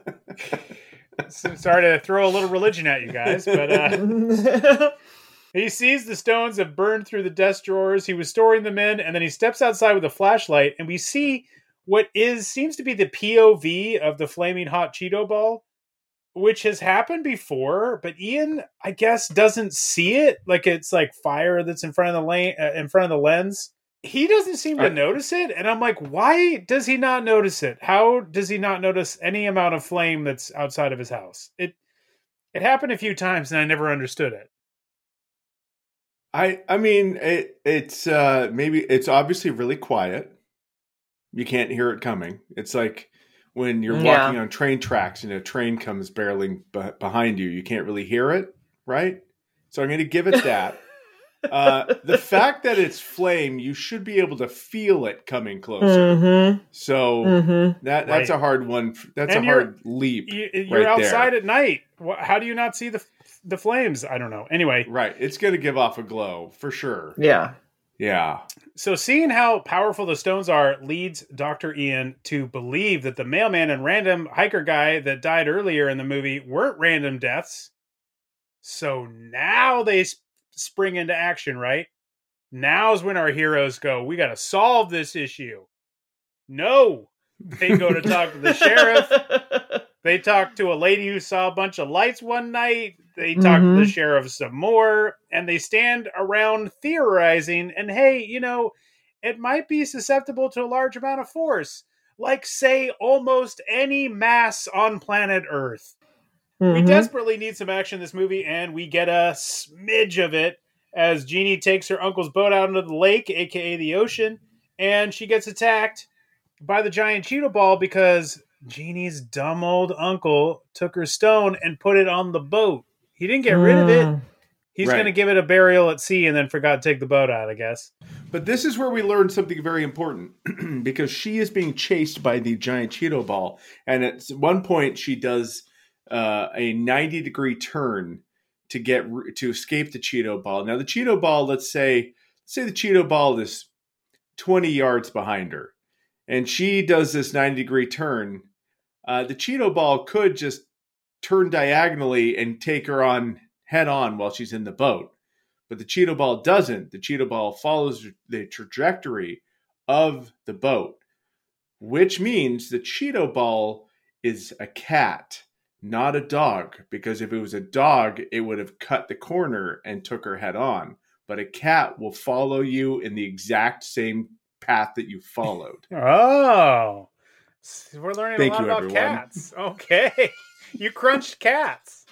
So, sorry to throw a little religion at you guys, but uh, he sees the stones have burned through the desk drawers. He was storing them in, and then he steps outside with a flashlight, and we see what is seems to be the P O V of the flaming hot Cheeto ball, which has happened before, but Ian, I guess, doesn't see it. Like it's like fire that's in front of the lane, uh, in front of the lens. He doesn't seem to I- notice it, and I'm like, why does he not notice it? How does he not notice any amount of flame that's outside of his house? It it happened a few times, and I never understood it. I I mean it it's uh maybe it's obviously really quiet. You can't hear it coming. It's like when you're Yeah. walking on train tracks and a train comes barreling be- behind you. You can't really hear it, right? So I'm going to give it that. uh, the fact that it's flame, you should be able to feel it coming closer. Mm-hmm. So Mm-hmm. that that's Right. a hard one. That's And a you're- hard leap. You, you're right outside there. at night. Wha- How do you not see the the flames? I don't know. Anyway, Right. It's going to give off a glow for sure. Yeah. Yeah. so seeing how powerful the stones are leads Doctor Ian to believe that the mailman and random hiker guy that died earlier in the movie weren't random deaths. So now they sp- spring into action, right? Now's when our heroes go, we got to solve this issue. No. They go to talk to the sheriff. They talk to a lady who saw a bunch of lights one night. They talk to the Mhm. sheriff some more, and they stand around theorizing. And hey, you know, it might be susceptible to a large amount of force, like, say, almost any mass on planet Earth. We Mhm. desperately need some action in this movie, and we get a smidge of it as Jeannie takes her uncle's boat out into the lake, aka the ocean, and she gets attacked by the giant Cheeto ball because Jeannie's dumb old uncle took her stone and put it on the boat. He didn't get rid of it. Mm. He's Right. going to give it a burial at sea and then forgot to take the boat out, I guess. But this is where we learn something very important because she is being chased by the giant Cheeto ball. And at one point, she does uh, a ninety degree turn to get to escape the Cheeto ball. Now, the Cheeto ball, let's say, let's say the Cheeto ball is twenty yards behind her, and she does this ninety degree turn. Uh, the Cheeto ball could just turn diagonally and take her on head on while she's in the boat. But the Cheeto ball doesn't. The Cheeto ball follows the trajectory of the boat, which means the Cheeto ball is a cat, not a dog. Because if it was a dog, it would have cut the corner and took her head on. But a cat will follow you in the exact same path that you followed. Oh. We're learning Thank a lot you, about everyone. cats. Okay. You crunched cats.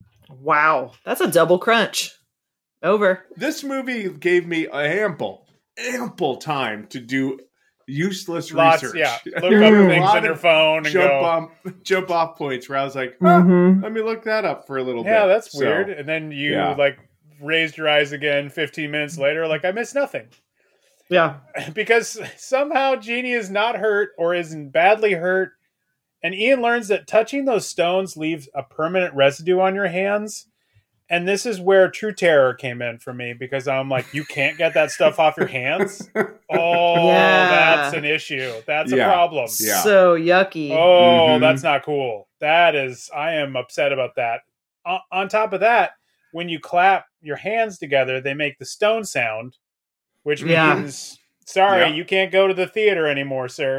Wow. That's a double crunch. Over. This movie gave me ample, ample time to do useless Lots, research. yeah. Look up There were a things lot on your of phone and jump go, off, jump off points where I was like, huh, Mhm. let me look that up for a little bit. yeah, that's So, weird. And then you yeah. like raised your eyes again fifteen minutes later, like I missed nothing. Yeah. Because somehow Jeannie is not hurt or isn't badly hurt. And Ian learns that touching those stones leaves a permanent residue on your hands. And this is where true terror came in for me because I'm like, you can't get that stuff off your hands. Oh, Yeah. that's an issue. That's Yeah. a problem. Yeah. So yucky. Oh, Mhm. that's not cool. That is, I am upset about that. On, on top of that, when you clap your hands together, they make the stone sound, which Yeah. means, sorry, Yeah. you can't go to the theater anymore, sir.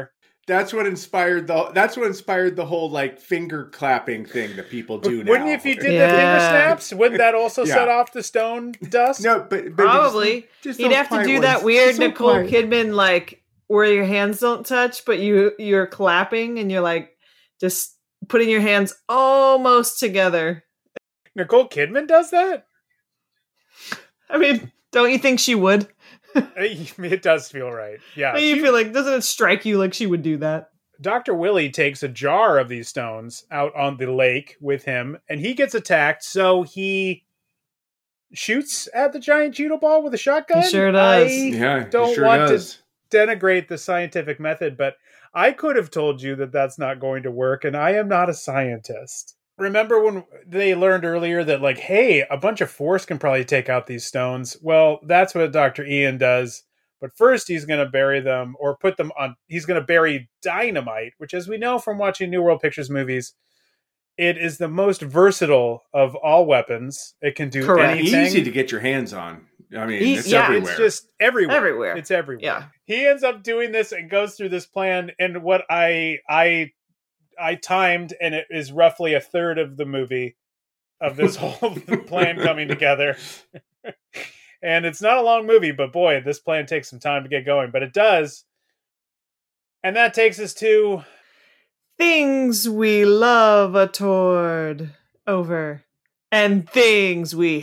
That's what inspired the. That's what inspired the whole like finger clapping thing that people do now. Wouldn't if you did Yeah. the finger snaps? Wouldn't that also Yeah. set off the stone dust? No, but, but Probably. just, just You'd those have to quiet do ones. that weird Just so Nicole quiet. Kidman, like where your hands don't touch, but you you're clapping and you're like just putting your hands almost together. Nicole Kidman does that? I mean, don't you think she would? It does feel right. Yeah. Don't you she- feel like doesn't it strike you like she would do that? Doctor Willie takes a jar of these stones out on the lake with him, and he gets attacked, so he shoots at the giant judo ball with a shotgun. He sure does. I Yeah, he don't sure want does. to denigrate the scientific method, but I could have told you that that's not going to work, and I am not a scientist. Remember when they learned earlier that, like, hey, a bunch of force can probably take out these stones? Well, that's what Doctor Ian does. But first, he's going to bury them or put them on. He's going to bury dynamite, which, as we know from watching New World Pictures movies, it is the most versatile of all weapons. It can do Correct. anything. Easy to get your hands on. I mean, E- it's yeah, everywhere. It's just everywhere. Everywhere. It's everywhere. Yeah. He ends up doing this and goes through this plan. And what I I I timed, and it is roughly a third of the movie of this whole plan coming together. And it's not a long movie, but boy, this plan takes some time to get going. But it does. And that takes us to Things we love a toward over. And things we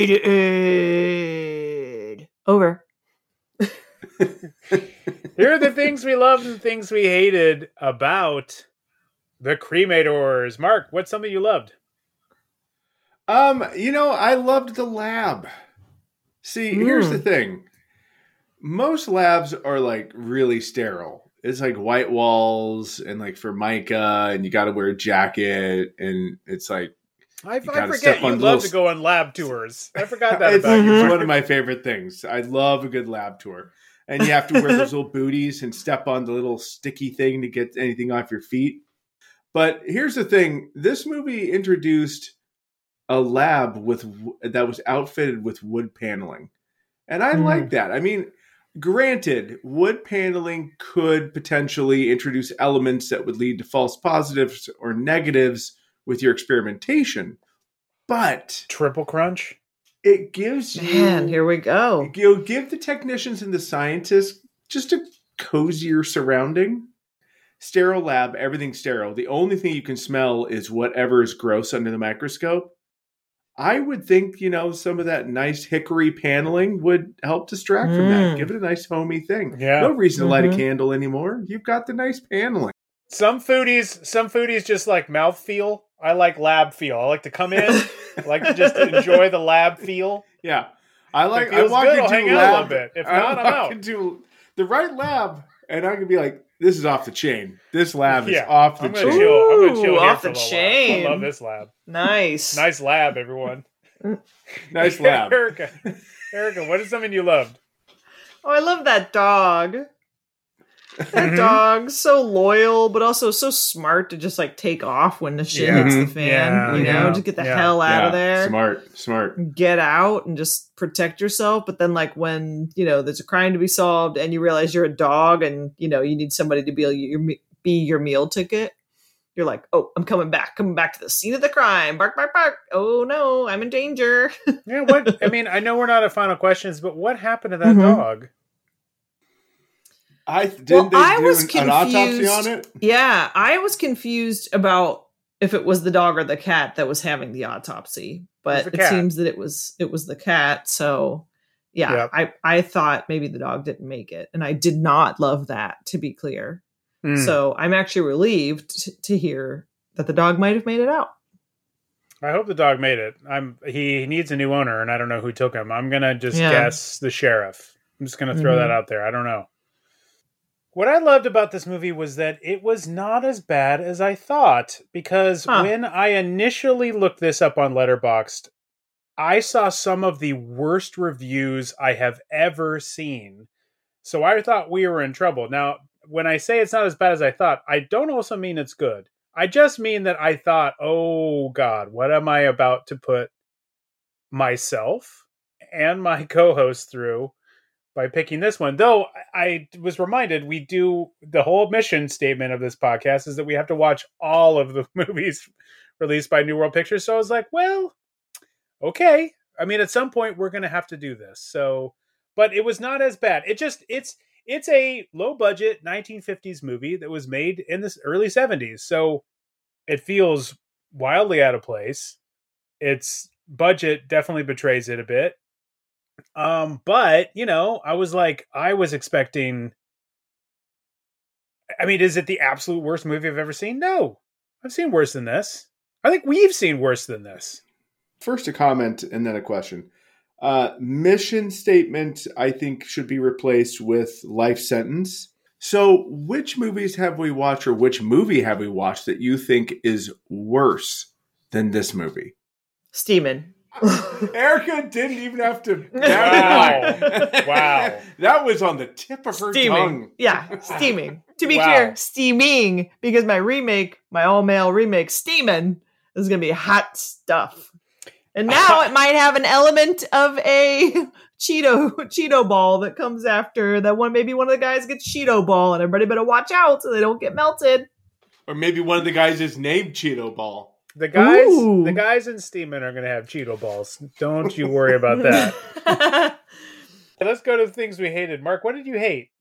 hated over. here are the things we loved and things we hated about the Cremators. Mark, what's something you loved? Um, you know, I loved the lab. See, here's Mm. the thing. Most labs are like really sterile. It's like white walls and like Formica, and you got to wear a jacket, and it's like I, I You gotta forget step you on love little- to go on lab tours. I forgot that it's, about you. it's Mark. one of my favorite things. I love a good lab tour. And you have to wear those little booties and step on the little sticky thing to get anything off your feet. But here's the thing. This movie introduced a lab with that was outfitted with wood paneling. And I Mm. like that. I mean, granted, wood paneling could potentially introduce elements that would lead to false positives or negatives with your experimentation. But Triple crunch. it gives you Man, here we go. You'll give the technicians and the scientists just a cozier surrounding. Sterile lab, everything's sterile. The only thing you can smell is whatever is gross under the microscope. I would think, you know, some of that nice hickory paneling would help distract from that. Mm. Give it a nice homey thing. Yeah. No reason to light a Mhm. candle anymore. You've got the nice paneling. Some foodies, some foodies just like mouth feel. I like lab feel. I like to come in, I like to just enjoy the lab feel. Yeah. I like If it feels I walk good, I'll into hang a out a lab. little bit. If I not, I'm walk out. into the right lab and I can be like, this is off the chain. This lab is Yeah, off the I'm gonna chain. chill. I'm gonna Ooh, chill here off for the a little chain. while. I love this lab. Nice. Nice lab, everyone. Nice lab. Erica, Erica, what is something you loved? Oh, I love that dog. That Mhm. dog's so loyal, but also so smart to just like take off when the shit Yeah. hits the Mhm. fan. Yeah, you know, yeah, just get the yeah. hell out Yeah, of there. Smart, smart. Get out and just protect yourself. But then, like, when you know there's a crime to be solved and you realize you're a dog and you know you need somebody to be your be your meal ticket, you're like, oh, I'm coming back, coming back to the scene of the crime. Bark, bark, bark. Oh no, I'm in danger. Yeah, what? I mean, I know we're not at final questions, but what happened to that Mhm. dog? I didn't Well, they I do was an, an autopsy confused. on it? Yeah, I was confused about if it was the dog or the cat that was having the autopsy, but It was it the cat. seems that it was it was the cat. So, yeah, Yep. I I thought maybe the dog didn't make it, and I did not love that. To be clear, Hmm. so I'm actually relieved t- to hear that the dog might have made it out. I hope the dog made it. I'm. He needs a new owner, and I don't know who took him. I'm gonna just Yeah. guess the sheriff. I'm just gonna throw Mhm. that out there. I don't know. What I loved about this movie was that it was not as bad as I thought, because Huh. when I initially looked this up on Letterboxd, I saw some of the worst reviews I have ever seen. So I thought we were in trouble. Now, when I say it's not as bad as I thought, I don't also mean it's good. I just mean that I thought, oh God, what am I about to put myself and my co-host through by picking this one. Though I was reminded we do the whole mission statement of this podcast is that we have to watch all of the movies released by New World Pictures. So I was like, well, okay. I mean, at some point we're going to have to do this. So, but it was not as bad. It just, it's, it's a low budget nineteen fifties movie that was made in the early seventies. So it feels wildly out of place. Its budget definitely betrays it a bit. Um, but you know, I was like, I was expecting, I mean, is it the absolute worst movie I've ever seen? No, I've seen worse than this. I think we've seen worse than this. First a comment and then a question. Uh, mission statement, I think, should be replaced with life sentence. So which movies have we watched or which movie have we watched that you think is worse than this movie? Steeman. Erica didn't even have to. Wow. Wow. That was on the tip of her Steaming. tongue. Yeah, steaming. To be Wow. clear, steaming, because my remake, my all-male remake, Steamin', is going to be hot stuff. And now it might have an element of a Cheeto Cheeto ball that comes after that one. Maybe one of the guys gets Cheeto ball, and everybody better watch out so they don't get melted. Or maybe one of the guys is named Cheeto Ball. The guys, Ooh. the guys in Steeman are going to have Cheeto balls. Don't you worry about that. Let's go to the things we hated. Mark, what did you hate?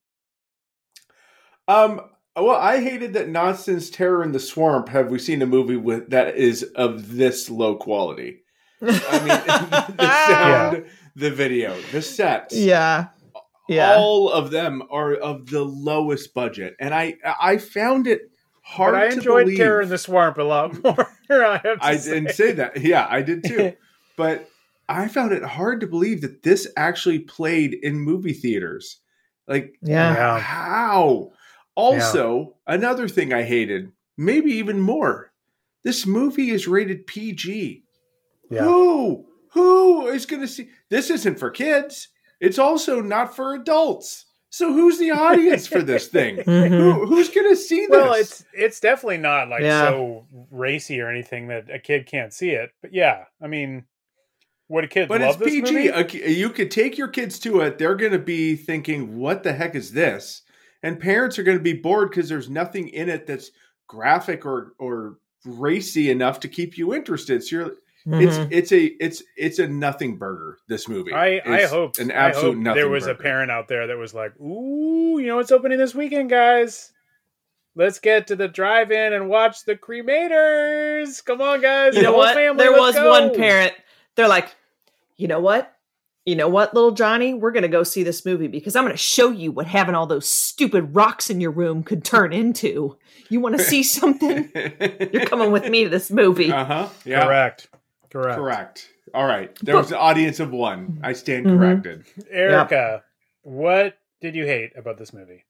Um. Well, I hated that not since Terror in the Swamp have we seen a movie with that is of this low quality. I mean, the sound, Yeah. the video, the sets. Yeah. Yeah. All of them are of the lowest budget. And I I found it hard But I to enjoyed believe. Terror in the Swamp a lot more. I, have to I say. didn't say that. Yeah, I did too. But I found it hard to believe that this actually played in movie theaters. Like, Yeah. Yeah. how? Also, another thing I hated, maybe even more, this movie is rated P G. Yeah. Who? Who is going to see? This isn't for kids. It's also not for adults. So who's the audience for this thing? Mhm. Who, who's going to see this? Well, it's it's definitely not like Yeah. so racy or anything that a kid can't see it. But yeah, I mean, would a kid But love it's this P G. movie? A ki- you could take your kids to it. They're going to be thinking, what the heck is this? And parents are going to be bored because there's nothing in it that's graphic or, or racy enough to keep you interested. So you're, it's Mhm. it's a it's it's a nothing burger. This movie. I, I It's hope an I absolute hope nothing. there was burger. a parent out there that was like, "Ooh, you know what's opening this weekend, guys? Let's get to the drive-in and watch the Cremators. Come on, guys! You the know whole what? family, There let's was go." one parent. They're like, you know what? You know what, little Johnny? We're going to go see this movie because I'm going to show you what having all those stupid rocks in your room could turn into. You want to see something? You're coming with me to this movie. Uh huh. Yeah. Correct. Correct. Correct. All right. There was an audience of one. I stand Mhm. corrected. Erica, what did you hate about this movie?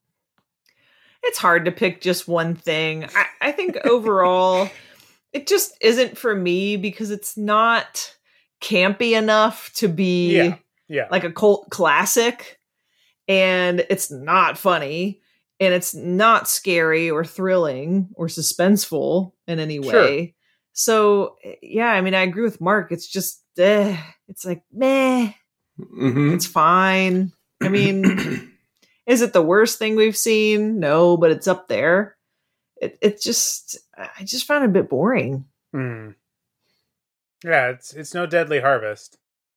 It's hard to pick just one thing. I, I think overall, it just isn't for me because it's not campy enough to be Yeah. Yeah. like a cult classic, and it's not funny, and it's not scary or thrilling or suspenseful in any Sure. way. So yeah, I mean, I agree with Mark. It's just, eh, it's like meh. Mm-hmm. It's fine. I mean, is it the worst thing we've seen? No, but it's up there. It it just, I just found it a bit boring. Hmm. Yeah, it's it's no Deadly Harvest.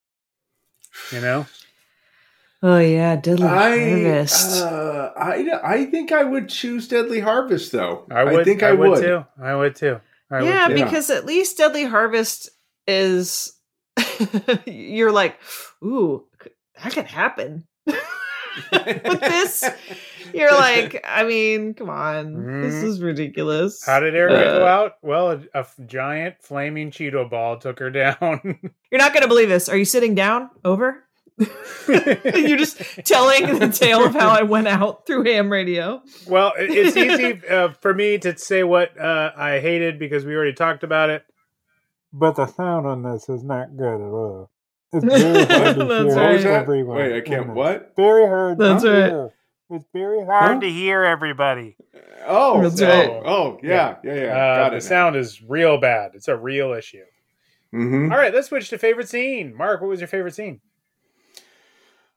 You know? Oh yeah, Deadly I, Harvest. uh, I I think I would choose Deadly Harvest though. I would think I, I, would. too. I would too. I yeah, would too. because at least Deadly Harvest is you're like, ooh, that could happen. With this, you're like, I mean, come on, this Mhm. is ridiculous. How did Erica Uh, go out? Well, a, a f- giant flaming Cheeto ball took her down. You're not going to believe this. Are you sitting down? Over? You're just telling the tale of how I went out through ham radio. Well, it- it's easy uh, for me to say what uh, I hated because we already talked about it. But the sound on this is not good at all. It's very hard to That's hear right. What was that? everyone. Wait, I can't- It's what? Very hard That's to right. hear. It's very hard Huh? to hear everybody. Oh, That's oh, right. oh, yeah, yeah, yeah. Uh, Got the it. sound is real bad. It's a real issue. Mm-hmm. All right, let's switch to favorite scene. Mark, what was your favorite scene?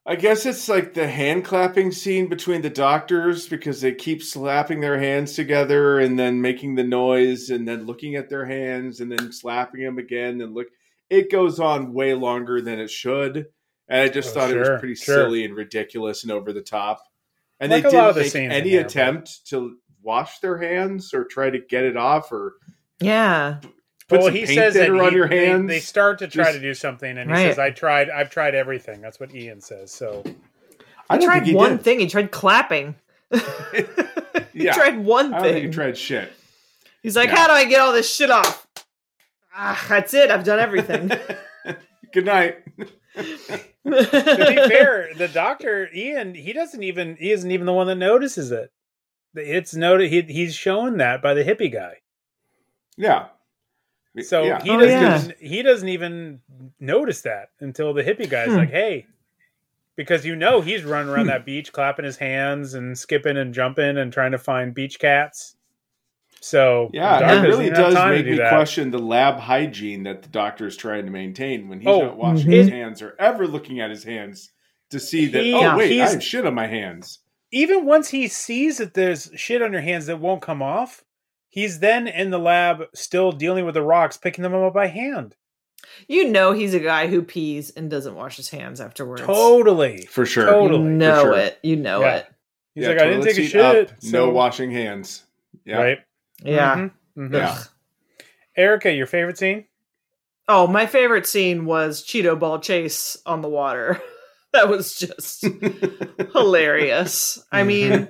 I guess it's like the hand clapping scene between the doctors because they keep slapping their hands together and then making the noise and then looking at their hands and then slapping them again and look. It goes on way longer than it should, and I just Oh, thought it sure, was pretty sure. silly and ridiculous and over the top. And Like a they lot of didn't the make scenes any in there, attempt to wash their hands or try to get it off or Yeah. put well, some he paint says that thinner he- on your they- hands. They, start to try Just- to do something, and he Right. says, "I tried. I've tried everything." That's what Ian says. So I He don't tried think he one did. thing. He tried clapping. he Yeah. tried one I don't think thing. he tried shit. He's like, Yeah. how do I get all this shit off? Ah, that's it. I've done everything. Good night. to be fair, the doctor Ian, he doesn't even he isn't even the one that notices it. It's noted he he's shown that by the hippie guy. Yeah. So Yeah. he Oh, doesn't yeah. even, he doesn't even notice that until the hippie guy's Hmm. like, "Hey," because you know he's running around that beach clapping his hands and skipping and jumping and trying to find beach cats. So Yeah, the it doctor doesn't really even have does time to make do me that. question the lab hygiene that the doctor is trying to maintain when he's Oh, not washing mhm. his hands or ever looking at his hands to see that, He- oh, yeah, wait, I he's- have shit on my hands. Even once he sees that there's shit on your hands that won't come off, he's then in the lab still dealing with the rocks, picking them up by hand. You know he's a guy who pees and doesn't wash his hands afterwards. Totally. For sure. Totally. You know sure. it. You know Yeah. it. He's Yeah, like, I didn't toilet take a seat up, shit. no so- washing hands. Yeah. Right? Yeah. Mhm, mhm. Yeah. Erica, your favorite scene? Oh, my favorite scene was Cheeto Ball chase on the water. That was just hilarious. I mean,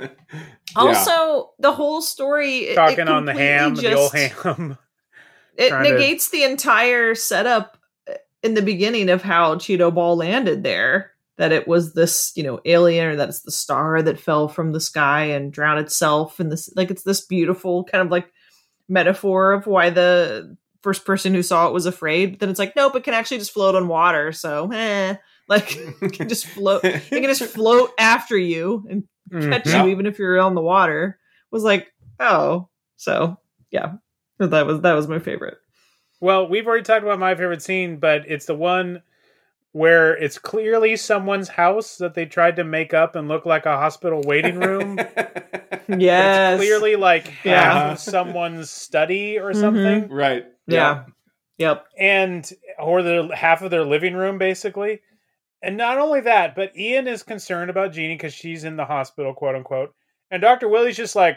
also the whole story it- Talking it on the ham, completely the old just- ham. It trying to- negates the entire setup in the beginning of how Cheeto Ball landed there. That it was this, you know, alien, or that it's the star that fell from the sky and drowned itself, and this, like, it's this beautiful kind of like metaphor of why the first person who saw it was afraid. But then it's like, nope, it can actually just float on water. So, eh, like, it can just float. It can just float after you and catch Mhm. you, even if you're on the water. Was like, oh, so yeah, that was that was my favorite. Well, we've already talked about my favorite scene, but it's the one where it's clearly someone's house that they tried to make up and look like a hospital waiting room. Yes, It's clearly like half Yeah. of someone's study or Mhm. something. Right. Yeah. Yep. And or the half of their living room, basically. And not only that, but Ian is concerned about Jeannie because she's in the hospital, quote unquote. And Doctor Willie's just like,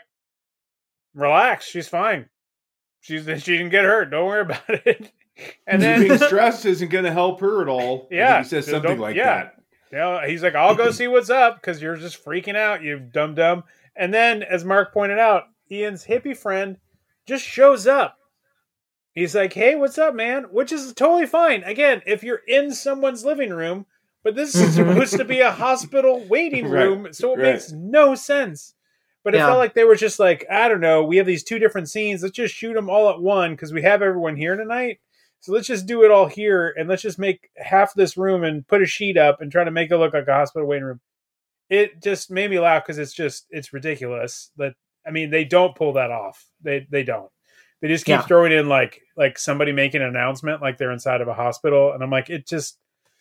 relax, she's fine. She's she didn't get hurt. Don't worry about it. And Being then stressed isn't going to help her at all. I Yeah, think he says so something don't- like yeah. that. you know, he's like, I'll go see what's up because you're just freaking out, you dumb dumb. And then, as Mark pointed out, Ian's hippie friend just shows up. He's like, hey, what's up, man? Which is totally fine. Again, if you're in someone's living room, but this is supposed to be a hospital waiting Right, room, so it right. makes no sense. But it Yeah. felt like they were just like, I don't know, we have these two different scenes. Let's just shoot them all at one because we have everyone here tonight. So let's just do it all here and let's just make half this room and put a sheet up and try to make it look like a hospital waiting room. It just made me laugh because it's just, it's ridiculous. That I mean, they don't pull that off. They they don't. They just keep Yeah. throwing in like like somebody making an announcement like they're inside of a hospital. And I'm like, it just,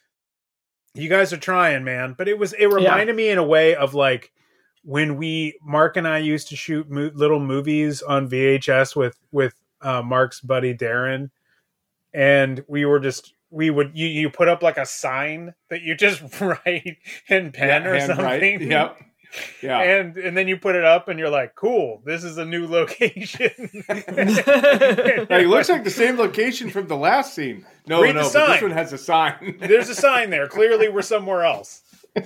you guys are trying, man. But it was, it reminded me in a way of like when we, Mark and I used to shoot mo- little movies on V H S with, with uh, Mark's buddy Darren. And we were just, we would, you, you put up like a sign that you just write in pen Yeah, or handwrite. something. Yep. Yeah. And and then you put it up and you're like, cool, this is a new location. Like, it looks like the same location from the last scene. No, Read the no, but sign. this one has a sign. There's a sign there. Clearly we're somewhere else.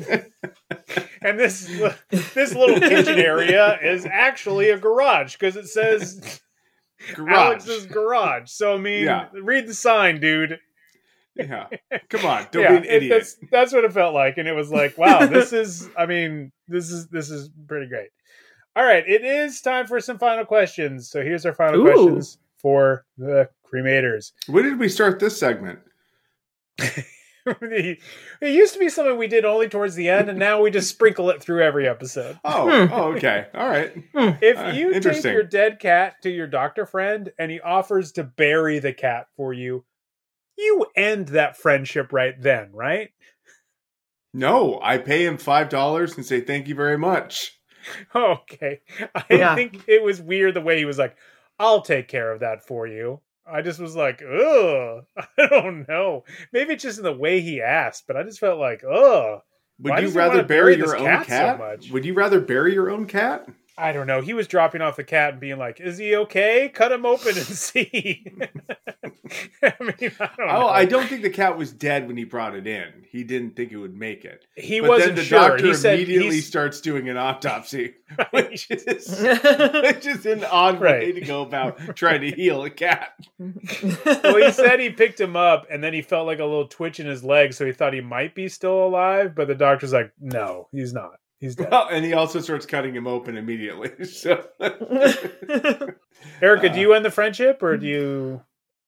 And this this little kitchen area is actually a garage because it says Garage. Alex's garage. So I mean, Yeah. read the sign, dude. Yeah. Come on, don't Yeah, be an it- idiot. That's, that's what it felt like, and it was like, wow, this is. I mean, this is this is pretty great. All right, it is time for some final questions. So here's our final Ooh. questions for the cremators. When did we start this segment? it used to be something we did only towards the end, and now we just sprinkle it through every episode. Oh, Hmm. oh, okay. All right. If Uh, you take interesting. your dead cat to your doctor friend and he offers to bury the cat for you, you end that friendship right then, right? No, I pay him five dollars and say thank you very much. Okay. I Yeah. think it was weird the way he was like, I'll take care of that for you. I just was like, ugh. I don't know. Maybe it's just in the way he asked, but I just felt like, ugh. Would Why you does he rather wanna bury this your own cat cat? so much? Would you rather bury your own cat? I don't know. He was dropping off the cat and being like, is he okay? Cut him open and see. I mean, I don't know. Oh, I don't think the cat was dead when he brought it in. He didn't think it would make it. He but wasn't then the sure. doctor He said immediately he's- starts doing an autopsy, which is, which is an odd way Right. to go about trying to heal a cat. Well, he said he picked him up and then he felt like a little twitch in his leg, so he thought he might be still alive, but the doctor's like, no, he's not. He's dead. Well, and he also starts cutting him open immediately. So, Erica, do you end the friendship or do you?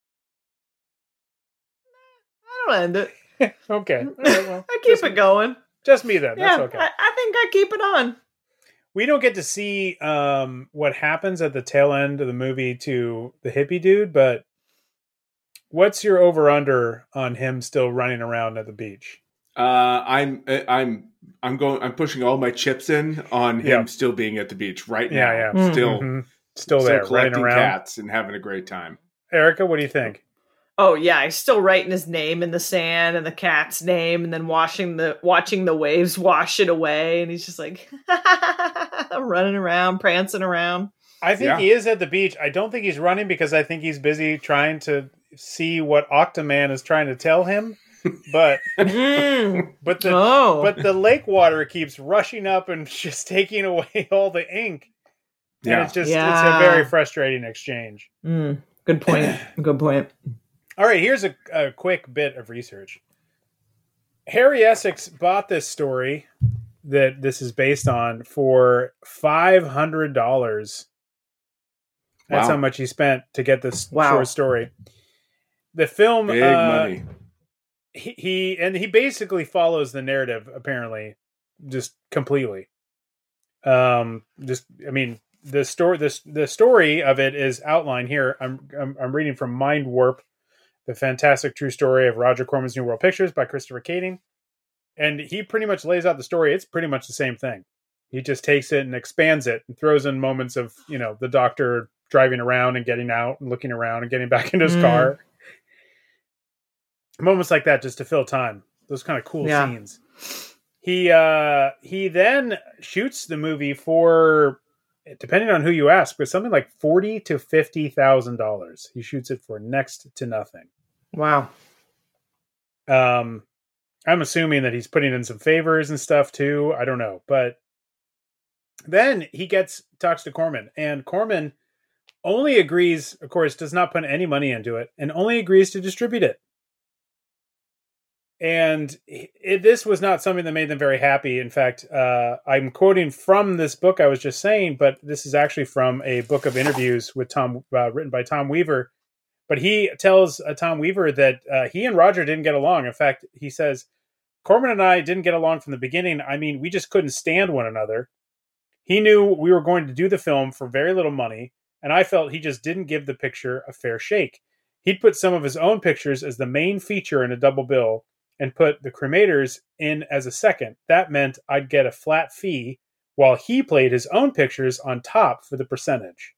I don't end it. Okay. All right, well, I keep it going. just me then. That's Yeah, okay. I, I think I keep it on. We don't get to see um, what happens at the tail end of the movie to the hippie dude, but what's your over under on him still running around at the beach? uh, I'm I'm I'm going. I'm pushing all my chips in on him Yeah. still being at the beach right Yeah, now. yeah. Still, Mhm. Still still there, running collecting around. cats and having a great time. Erica, what do you think? Oh yeah, he's still writing his name in the sand and the cat's name, and then washing the watching the waves wash it away, and he's just like running around, prancing around. I think Yeah. he is at the beach. I don't think he's running because I think he's busy trying to see what Octoman is trying to tell him. But Mm. but the Oh, but the lake water keeps rushing up and just taking away all the ink. And Yeah. it's just Yeah. it's a very frustrating exchange. Mm, good point. Good point. All right, here's a, a quick bit of research. Harry Essex bought this story that this is based on for five hundred dollars. That's Wow. how much he spent to get this Wow. short story. The film, Big uh, money. He, he and he basically follows the narrative, apparently, just completely. Um, just I mean, the story, this the story of it is outlined here. I'm I'm, I'm reading from Mind Warp, the fantastic true story of Roger Corman's New World Pictures by Christopher Kading, and he pretty much lays out the story. It's pretty much the same thing. He just takes it and expands it and throws in moments of, you know, the doctor driving around and getting out and looking around and getting back into his Mm. car. Moments like that just to fill time. Those kind of cool Yeah. scenes. He uh he then shoots the movie for, depending on who you ask, but something like forty to fifty thousand dollars. He shoots it for next to nothing. Wow. Um, I'm assuming that he's putting in some favors and stuff too. I don't know, but then he gets talks to Corman, and Corman only agrees, of course, does not put any money into it, and only agrees to distribute it. And it, this was not something that made them very happy. In fact, uh, I'm quoting from this book I was just saying, but this is actually from a book of interviews with Tom, uh, written by Tom Weaver. But he tells uh, Tom Weaver that uh, he and Roger didn't get along. In fact, he says, Corman and I didn't get along from the beginning. I mean, we just couldn't stand one another. He knew we were going to do the film for very little money, and I felt he just didn't give the picture a fair shake. He'd put some of his own pictures as the main feature in a double bill and put the Cremators in as a second. That meant I'd get a flat fee while he played his own pictures on top for the percentage.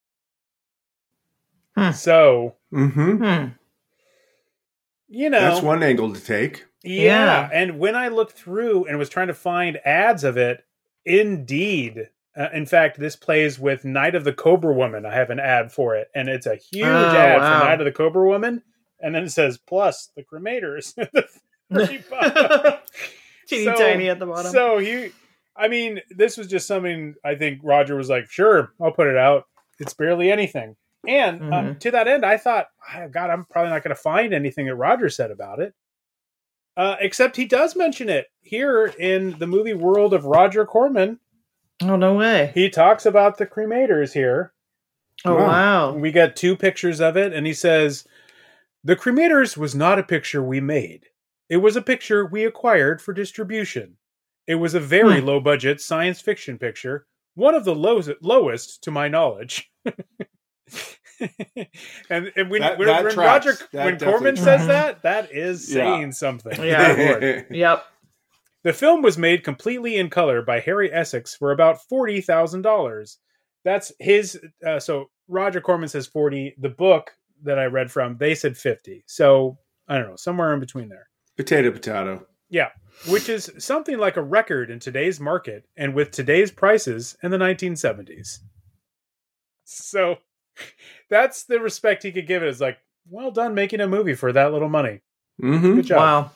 Hmm. So, Mm-hmm. Hmm. you know, That's one angle to take. yeah. Yeah. And when I looked through and was trying to find ads of it, indeed, uh, in fact, this plays with Night of the Cobra Woman. I have an ad for it, and it's a huge Oh, ad wow. for Night of the Cobra Woman. And then it says, plus the Cremators. Pretty bottom. Teeny So- tiny at the bottom. So he, I mean, this was just something I think Roger was like, sure, I'll put it out. It's barely anything. And um, Mhm. to that end, I thought, oh, God, I'm probably not going to find anything that Roger said about it. Uh, except he does mention it here in the movie world of Roger Corman. Oh, no way. He talks about the Cremators here. Oh, Wow. wow. We got two pictures of it, and he says, the Cremators was not a picture we made. It was a picture we acquired for distribution. It was a very Hmm. low-budget science fiction picture, one of the low- lowest to my knowledge. and and when, That- when, that when tracks. Roger, That when definitely Corman tracks. says that, that is Mm-hmm. Yeah. saying something. Yeah. Good Lord. Yep. The film was made completely in color by Harry Essex for about forty thousand dollars. That's his. Uh, so Roger Corman says forty. The book that I read from, they said fifty. So I don't know, somewhere in between there. Potato, potato. Yeah, which is something like a record in today's market and with today's prices in the nineteen seventies. So that's the respect he could give it. It's like, well done making a movie for that little money. Mm-hmm. Good job. Wow.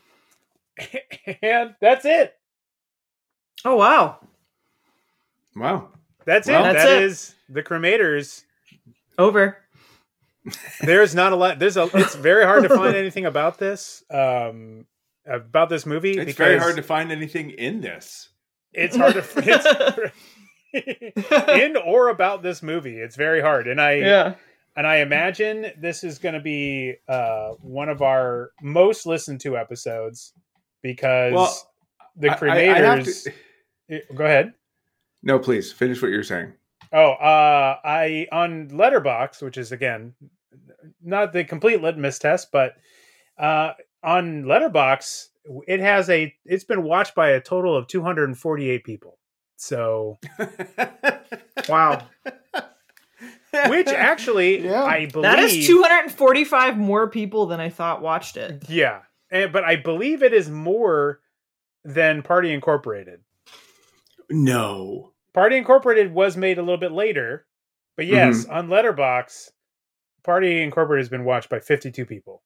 And that's it. Oh, wow. Wow. That's Well, it. that's That it. is the Cremators. Over. There's not a lot. There's a. It's very hard to find anything about this. Um, about this movie. It's because very hard to find anything in this. It's hard to. It's, in or about this movie, it's very hard, and I. Yeah. And I imagine this is going to be uh, one of our most listened to episodes because Well, the I- I- I have Cremators. to- Go ahead. No, please finish what you're saying. Oh, uh, I on Letterboxd, which is again not the complete litmus test, but uh, on Letterboxd, it has a. It's been watched by a total of two hundred forty-eight people. So, Wow. which actually, Yeah. I believe That is two hundred forty-five more people than I thought watched it. Yeah, and, but I believe it is more than Party Incorporated. No. Party Incorporated was made a little bit later, but yes, Mm-hmm. on Letterboxd, Party Incorporated has been watched by fifty-two people.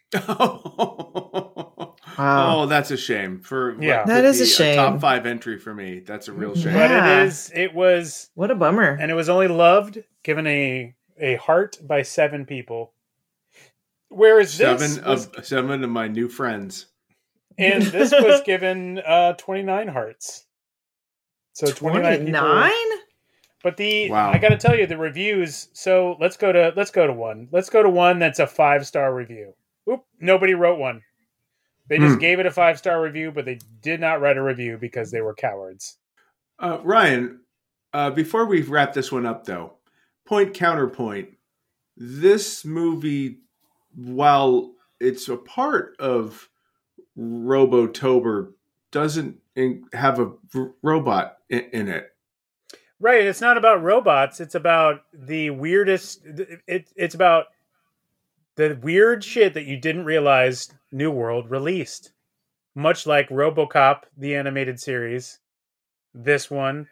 Oh, that's a shame. For what Yeah. could That is be a shame. top five entry for me. That's a real shame. But Yeah. it is, it was, What a bummer. and it was only loved, given a a heart by seven people. Whereas this Seven was, of seven of my new friends. and this was given uh, twenty-nine hearts. So twenty-nine people. twenty-nine? But the Wow. I got to tell you the reviews. So let's go to let's go to one. Let's go to one that's a five star review. Oop! Nobody wrote one. They just Hmm. gave it a five star review, but they did not write a review because they were cowards. Uh, Ryan, uh, before we wrap this one up, though, point counterpoint. This movie, while it's a part of Robotober, doesn't in- have a r- robot in, in it. Right. It's not about robots. It's about the weirdest. It, it's about the weird shit that you didn't realize New World released. Much like RoboCop, the animated series. This one.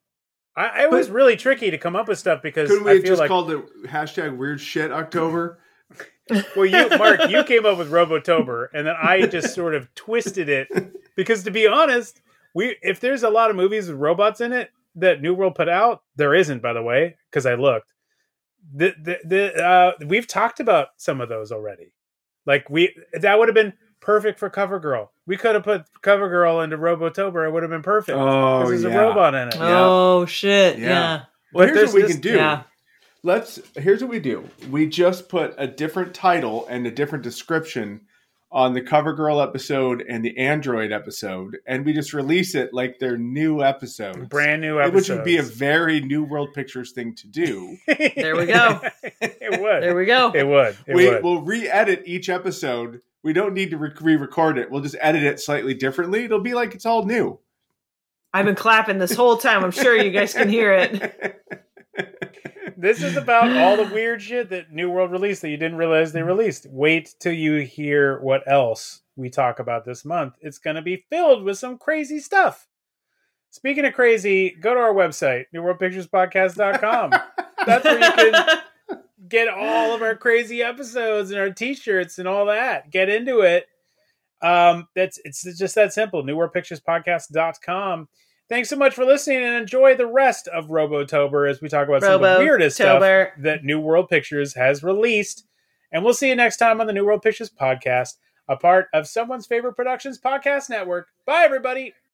I, it was But- really tricky to come up with stuff because Couldn't we I have feel just like. called it hashtag weird shit October? Well, you, Mark, you came up with Robotober, and then I just sort of twisted it because, to be honest, we if there's a lot of movies with robots in it that New World put out, there isn't, by the way, because I looked. The the, the uh, we've talked about some of those already. Like we that would have been perfect for CoverGirl. We could have put CoverGirl into Robotober. It would have been perfect Oh, because there's yeah. a robot in it. Oh, shit. Yeah. Yeah. Well, But here's what we there's can this- do. yeah. Let's. Here's what we do. We just put a different title and a different description on the CoverGirl episode and the Android episode, and we just release it like they're new episodes, Brand new episodes. which would be a very New World Pictures thing to do. There we go. It would. There we go. It would. It we would. will re-edit each episode. We don't need to re- re-record it. We'll just edit it slightly differently. It'll be like it's all new. I've been clapping this whole time. I'm sure you guys can hear it. This is about all the weird shit that New World released that you didn't realize they released. Wait till you hear what else we talk about this month. It's going to be filled with some crazy stuff. Speaking of crazy, go to our website, new world pictures podcast dot com. That's where you can get all of our crazy episodes and our t-shirts and all that. Get into it. Um, that's it's just that simple. new world pictures podcast dot com. Thanks so much for listening and enjoy the rest of Robotober as we talk about some of the weirdest stuff Robotober. that New World Pictures has released. And we'll see you next time on the New World Pictures podcast, a part of Someone's Favorite Productions podcast network. Bye, everybody.